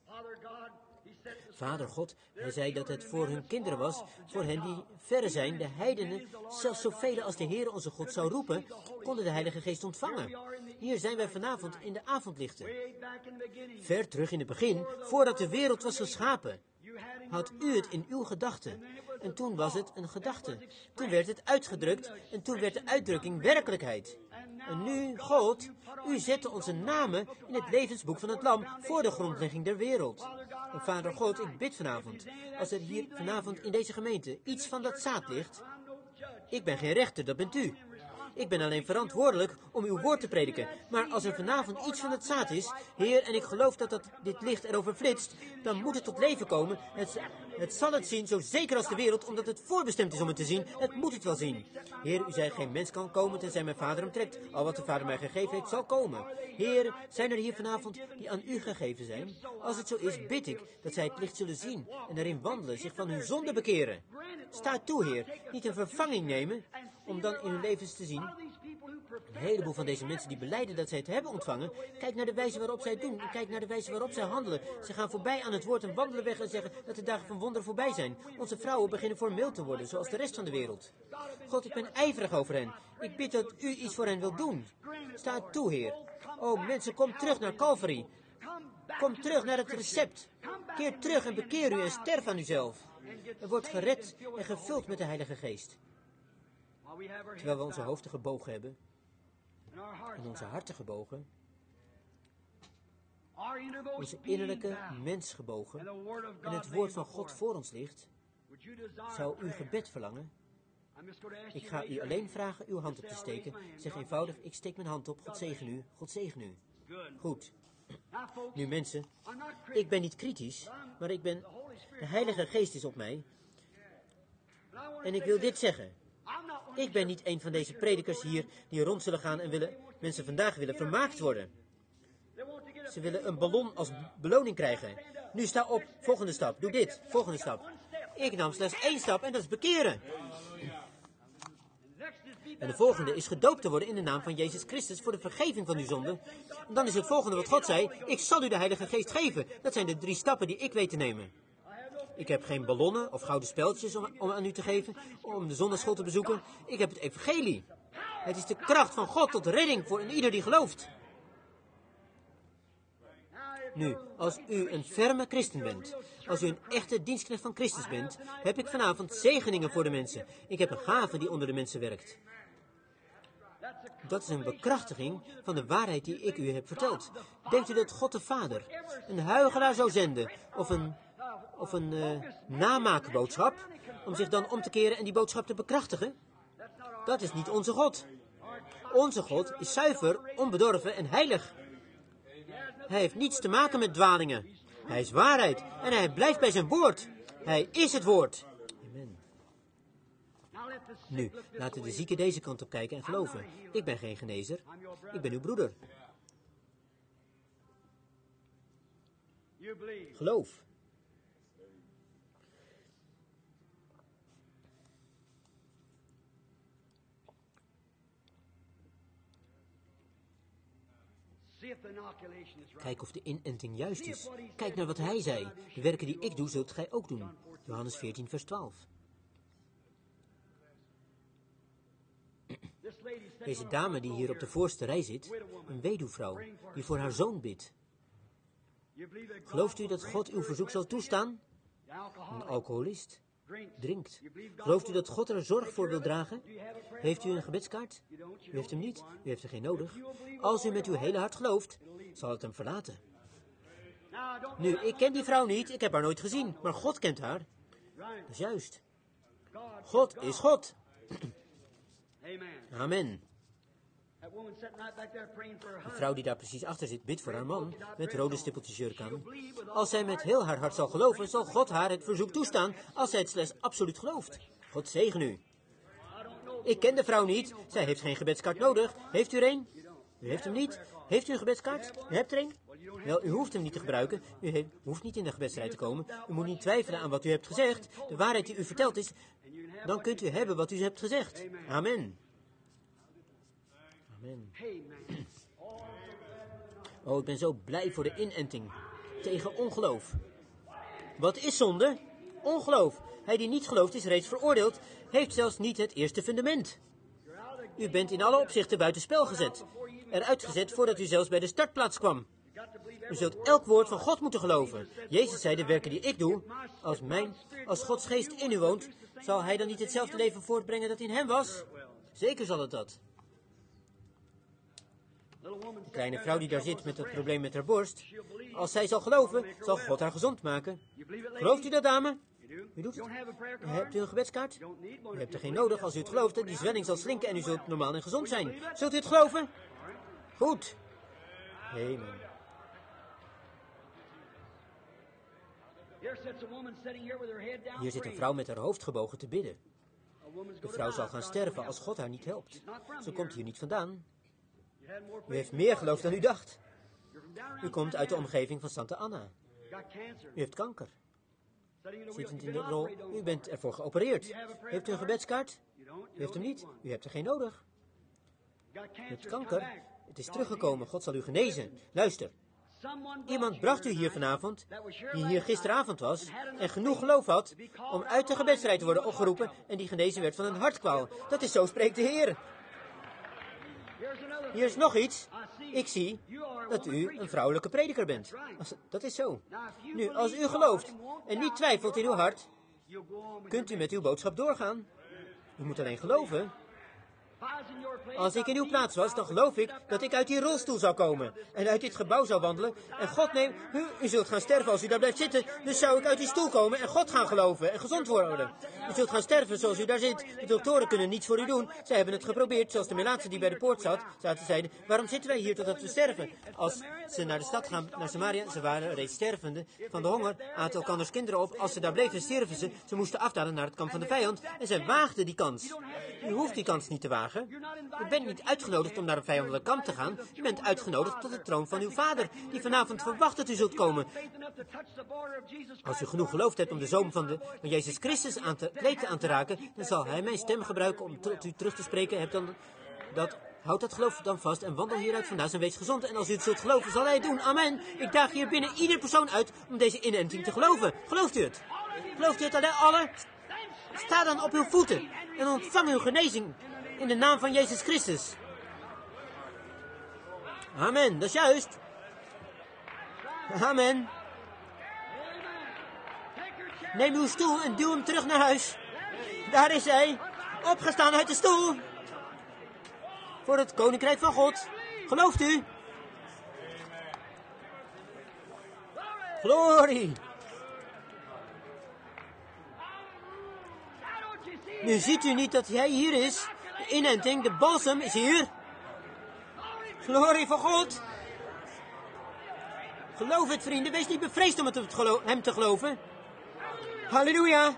Vader God, hij zei dat het voor hun kinderen was, voor hen die verre zijn, de heidenen, zelfs zoveel als de Heer onze God zou roepen, konden de Heilige Geest ontvangen. Hier zijn wij vanavond in de avondlichten. Ver terug in het begin, voordat de wereld was geschapen, had u het in uw gedachten. En toen was het een gedachte. Toen werd het uitgedrukt en toen werd de uitdrukking werkelijkheid. En nu, God, u zette onze namen in het levensboek van het Lam voor de grondlegging der wereld. En Vader God, ik bid vanavond, als er hier vanavond in deze gemeente iets van dat zaad ligt, ik ben geen rechter, dat bent u. Ik ben alleen verantwoordelijk om uw woord te prediken. Maar als er vanavond iets van het zaad is, Heer, en ik geloof dat, dat dit licht erover flitst, dan moet het tot leven komen. Het, het zal het zien, zo zeker als de wereld, omdat het voorbestemd is om het te zien. Het moet het wel zien. Heer, u zei, geen mens kan komen tenzij mijn Vader hem trekt. Al wat de Vader mij gegeven heeft, zal komen. Heer, zijn er hier vanavond die aan u gegeven zijn? Als het zo is, bid ik dat zij het licht zullen zien en daarin wandelen, zich van hun zonde bekeren. Sta toe, Heer, niet een vervanging nemen, om dan in hun levens te zien. Een heleboel van deze mensen die belijden dat zij het hebben ontvangen, kijk naar de wijze waarop zij het doen en kijk naar de wijze waarop zij handelen. Ze gaan voorbij aan het woord en wandelen weg en zeggen dat de dagen van wonderen voorbij zijn. Onze vrouwen beginnen formeel te worden, zoals de rest van de wereld. God, ik ben ijverig over hen. Ik bid dat u iets voor hen wilt doen. Sta toe, Heer. O mensen, kom terug naar Calvary. Kom terug naar het recept. Keer terug en bekeer u en sterf aan uzelf. En word gered en gevuld met de Heilige Geest. Terwijl we onze hoofden gebogen hebben en onze harten gebogen, onze innerlijke mens gebogen en het woord van God voor ons ligt, zou u gebed verlangen? Ik ga u alleen vragen uw hand op te steken. Zeg eenvoudig, ik steek mijn hand op. God zegen u, God zegen u. Goed. Nu mensen, ik ben niet kritisch, maar ik ben, de Heilige Geest is op mij. En ik wil dit zeggen. Ik ben niet een van deze predikers hier die rond zullen gaan en willen, mensen vandaag willen vermaakt worden. Ze willen een ballon als beloning krijgen. Nu sta op, volgende stap, doe dit, volgende stap. Ik nam slechts één stap en dat is bekeren. En de volgende is gedoopt te worden in de naam van Jezus Christus voor de vergeving van uw zonden. En dan is het volgende wat God zei, ik zal u de Heilige Geest geven. Dat zijn de drie stappen die ik weet te nemen. Ik heb geen ballonnen of gouden speltjes om, om aan u te geven, om de zondagschool te bezoeken. Ik heb het evangelie. Het is de kracht van God tot redding voor ieder die gelooft. Nu, als u een ferme christen bent, als u een echte dienstknecht van Christus bent, heb ik vanavond zegeningen voor de mensen. Ik heb een gave die onder de mensen werkt. Dat is een bekrachtiging van de waarheid die ik u heb verteld. Denkt u dat God de Vader een huichelaar zou zenden, of een, of een uh, namaakboodschap, om zich dan om te keren en die boodschap te bekrachtigen? Dat is niet onze God. Onze God is zuiver, onbedorven en heilig. Hij heeft niets te maken met dwalingen. Hij is waarheid en hij blijft bij zijn woord. Hij is het woord. Amen. Nu, laten de zieken deze kant op kijken en geloven. Ik ben geen genezer. Ik ben uw broeder. Geloof. Kijk of de inenting juist is. Kijk naar wat hij zei. De werken die ik doe, zult gij ook doen. Johannes veertien, vers twaalf. Deze dame die hier op de voorste rij zit, een weduwvrouw, die voor haar zoon bidt. Gelooft u dat God uw verzoek zal toestaan? Een alcoholist, drinkt. Gelooft u dat God er zorg voor wil dragen? Heeft u een gebedskaart? U heeft hem niet, u heeft er geen nodig. Als u met uw hele hart gelooft, zal het hem verlaten. Nu, ik ken die vrouw niet, ik heb haar nooit gezien, maar God kent haar. Dat is juist. God is God. Amen. De vrouw die daar precies achter zit, bidt voor haar man, met rode stippeltjes jurk aan. Als zij met heel haar hart zal geloven, zal God haar het verzoek toestaan, als zij het slechts absoluut gelooft. God zegen u. Ik ken de vrouw niet, zij heeft geen gebedskaart nodig. Heeft u er een? U heeft hem niet. Heeft u een gebedskaart? U hebt er een? Wel, u hoeft hem niet te gebruiken. U heeft, hoeft niet in de gebedsstrijd te komen. U moet niet twijfelen aan wat u hebt gezegd. De waarheid die u verteld is, dan kunt u hebben wat u hebt gezegd. Amen. Amen. Oh, ik ben zo blij voor de inenting. Tegen ongeloof. Wat is zonde? Ongeloof. Hij die niet gelooft is reeds veroordeeld, heeft zelfs niet het eerste fundament. U bent in alle opzichten buitenspel gezet. Eruit gezet voordat u zelfs bij de startplaats kwam. U zult elk woord van God moeten geloven. Jezus zei, de werken die ik doe, als mijn, als Gods geest in u woont, zal hij dan niet hetzelfde leven voortbrengen dat in hem was? Zeker zal het dat. De kleine vrouw die daar zit met het probleem met haar borst, als zij zal geloven, zal God haar gezond maken. Gelooft u dat, dame? U doet het. Hebt u een gebedskaart? U hebt er geen nodig. Als u het gelooft, die zwelling zal slinken en u zult normaal en gezond zijn. Zult u het geloven? Goed. Amen. Hier zit een vrouw met haar hoofd gebogen te bidden. De vrouw zal gaan sterven als God haar niet helpt. Ze komt hier niet vandaan. U heeft meer geloof dan u dacht. U komt uit de omgeving van Santa Anna. U heeft kanker. Zittend in de rol, u bent ervoor geopereerd. Heeft u een gebedskaart? U heeft hem niet. U hebt er geen nodig. U hebt kanker. Het is teruggekomen. God zal u genezen. Luister. Iemand bracht u hier vanavond, die hier gisteravond was, en genoeg geloof had om uit de gebedsstrijd te worden opgeroepen en die genezen werd van een hartkwaal. Dat is zo, spreekt de Heer. Hier is nog iets. Ik zie dat u een vrouwelijke prediker bent. Als, dat is zo. Nu, als u gelooft en niet twijfelt in uw hart, kunt u met uw boodschap doorgaan. U moet alleen geloven. Als ik in uw plaats was, dan geloof ik dat ik uit die rolstoel zou komen en uit dit gebouw zou wandelen. En God neemt, u, u zult gaan sterven als u daar blijft zitten. Dus zou ik uit die stoel komen en God gaan geloven en gezond worden. U zult gaan sterven zoals u daar zit. De doktoren kunnen niets voor u doen. Zij hebben het geprobeerd, zoals de melaatse die bij de poort zat. Zaten zeiden, waarom zitten wij hier totdat we sterven? Als ze naar de stad gaan, naar Samaria, ze waren reeds stervende van de honger, aten elkanders kinderen op. Als ze daar bleven, stierven ze. Ze moesten afdalen naar het kamp van de vijand en zij waagden die kans. U hoeft die kans niet te wagen. U bent niet uitgenodigd om naar een vijandelijk kamp te gaan. U bent uitgenodigd tot de troon van uw vader, die vanavond verwacht dat u zult komen. Als u genoeg geloof hebt om de zoom van, de, van Jezus Christus aan te, kleed aan te raken, dan zal hij mijn stem gebruiken om tot u terug te spreken. Hebt dan dat, houd dat geloof dan vast en wandel hieruit vandaan en wees gezond. En als u het zult geloven, zal hij het doen. Amen. Ik daag hier binnen ieder persoon uit om deze inenting te geloven. Gelooft u het? Gelooft u het alle? alle? Sta dan op uw voeten en ontvang uw genezing in de naam van Jezus Christus. Amen, dat is juist. Amen. Neem uw stoel en duw hem terug naar huis. Daar is hij, opgestaan uit de stoel. Voor het koninkrijk van God. Gelooft u? Glorie. Nu ziet u niet dat hij hier is. De inenting, de balsem is hier. Glorie van God. Geloof het, vrienden. Wees niet bevreesd om het hem te geloven. Halleluja.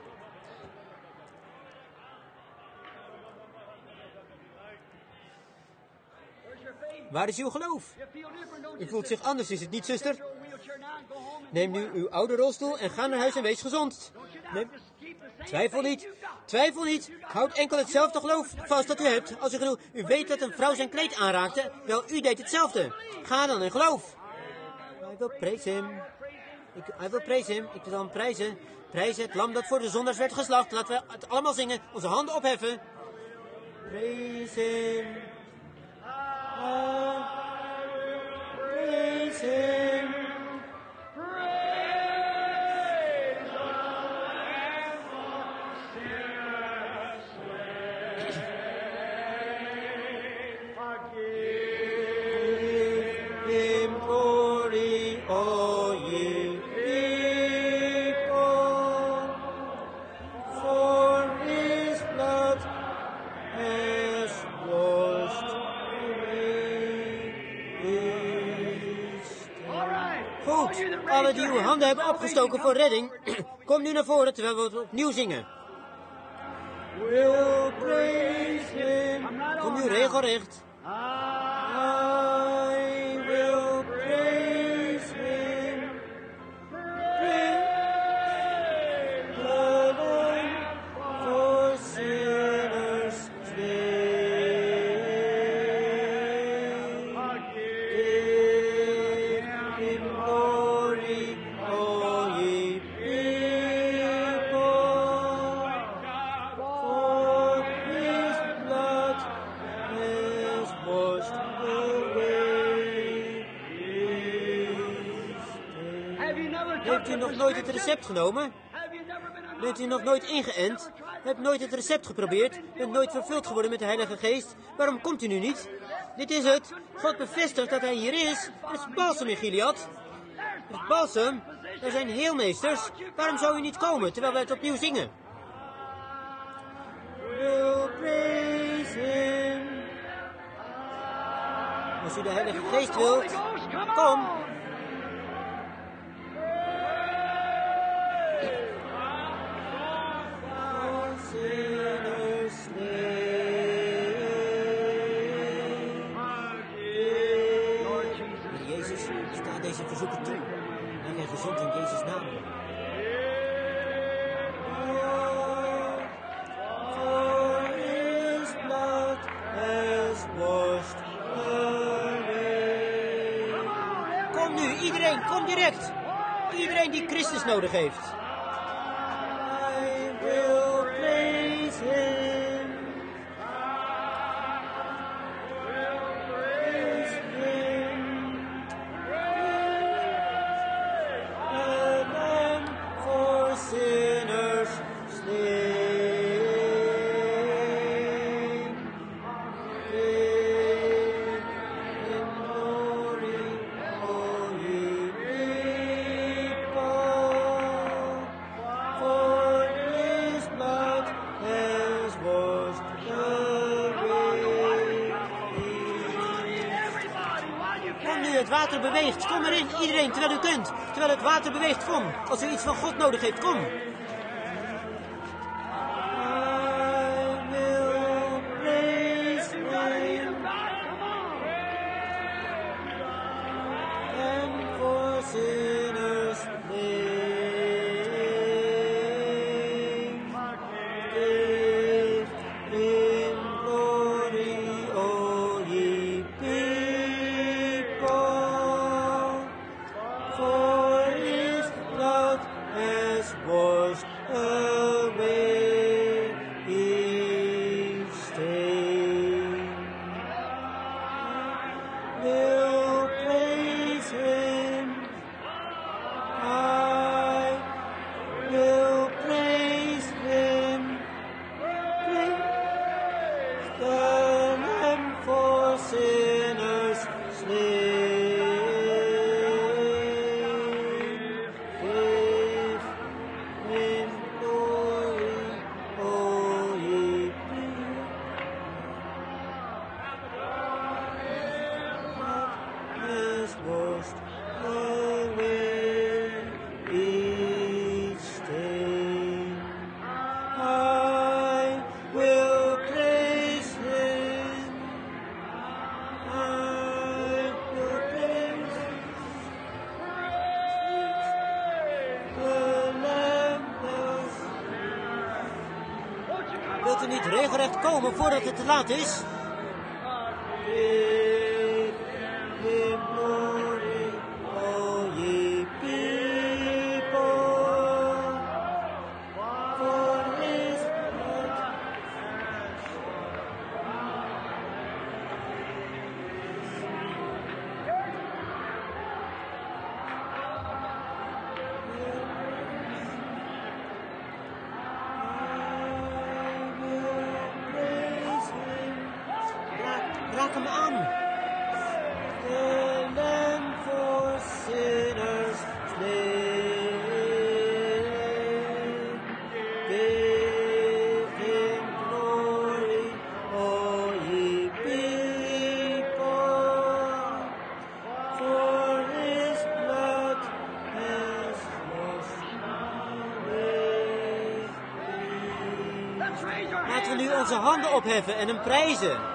Waar is uw geloof? U voelt zich anders, is het niet, zuster? Neem nu uw oude rolstoel en ga naar huis en wees gezond. Neem... Twijfel niet, twijfel niet. Houd enkel hetzelfde geloof vast dat u hebt. Als u genoeg, u weet dat een vrouw zijn kleed aanraakte, wel, u deed hetzelfde. Ga dan en geloof. I will praise him. Ik, I will praise him. Ik wil hem prijzen. Prijzen het lam dat voor de zondaars werd geslacht. Laten we het allemaal zingen. Onze handen opheffen. Praise him. Ah, praise him. Praise the Lamb all ye people, for his blood has washed away his stain. Goed, allen die uw handen hebben opgestoken voor redding, kom nu naar voren terwijl we het opnieuw zingen. We'll praise him. Kom nu regelrecht. I will praise him. Praise the Lamb for sinners slain. Give him glory, all ye people. For his blood has washed away his stain. Heeft u nog nooit het recept genomen? Bent u nog nooit ingeënt? Hebt nooit het recept geprobeerd? Bent nooit vervuld geworden met de Heilige Geest? Waarom komt u nu niet? Dit is het. God bevestigt dat hij hier is. Er is balsem in Gilead. Er is balsem. Er zijn heelmeesters. Waarom zou u niet komen terwijl wij het opnieuw zingen? We'll praise him. Als u de Heilige Geest wilt, kom. Sinners slain. Heer Jezus, sta deze verzoeken toe. Maak hen gezond in Jezus' naam. For his blood has washed away. Kom nu, iedereen, kom direct. Iedereen die Christus nodig heeft. I will praise him. Praise him. The Lamb for sinners slain. Give him glory, all ye people. For his blood has washed away his. Kom nu, het water beweegt. Kom erin, iedereen, terwijl u kunt. Terwijl het water beweegt, kom. Als u iets van God nodig heeft, kom. I will praise him. And for sinners slain. Give him glory, all ye people. For his blood has washed away his stain. We'll praise him. I will praise him. Praise the Lamb for sinners slain. Give him glory, all ye people. Has washed away each stain. I will praise him. I will praise the Lamb that. Wilt u niet regelrecht komen voordat het te laat is? Give him glory, all ye people. For his blood. I will praise him. nu onze handen opheffen en hem prijzen.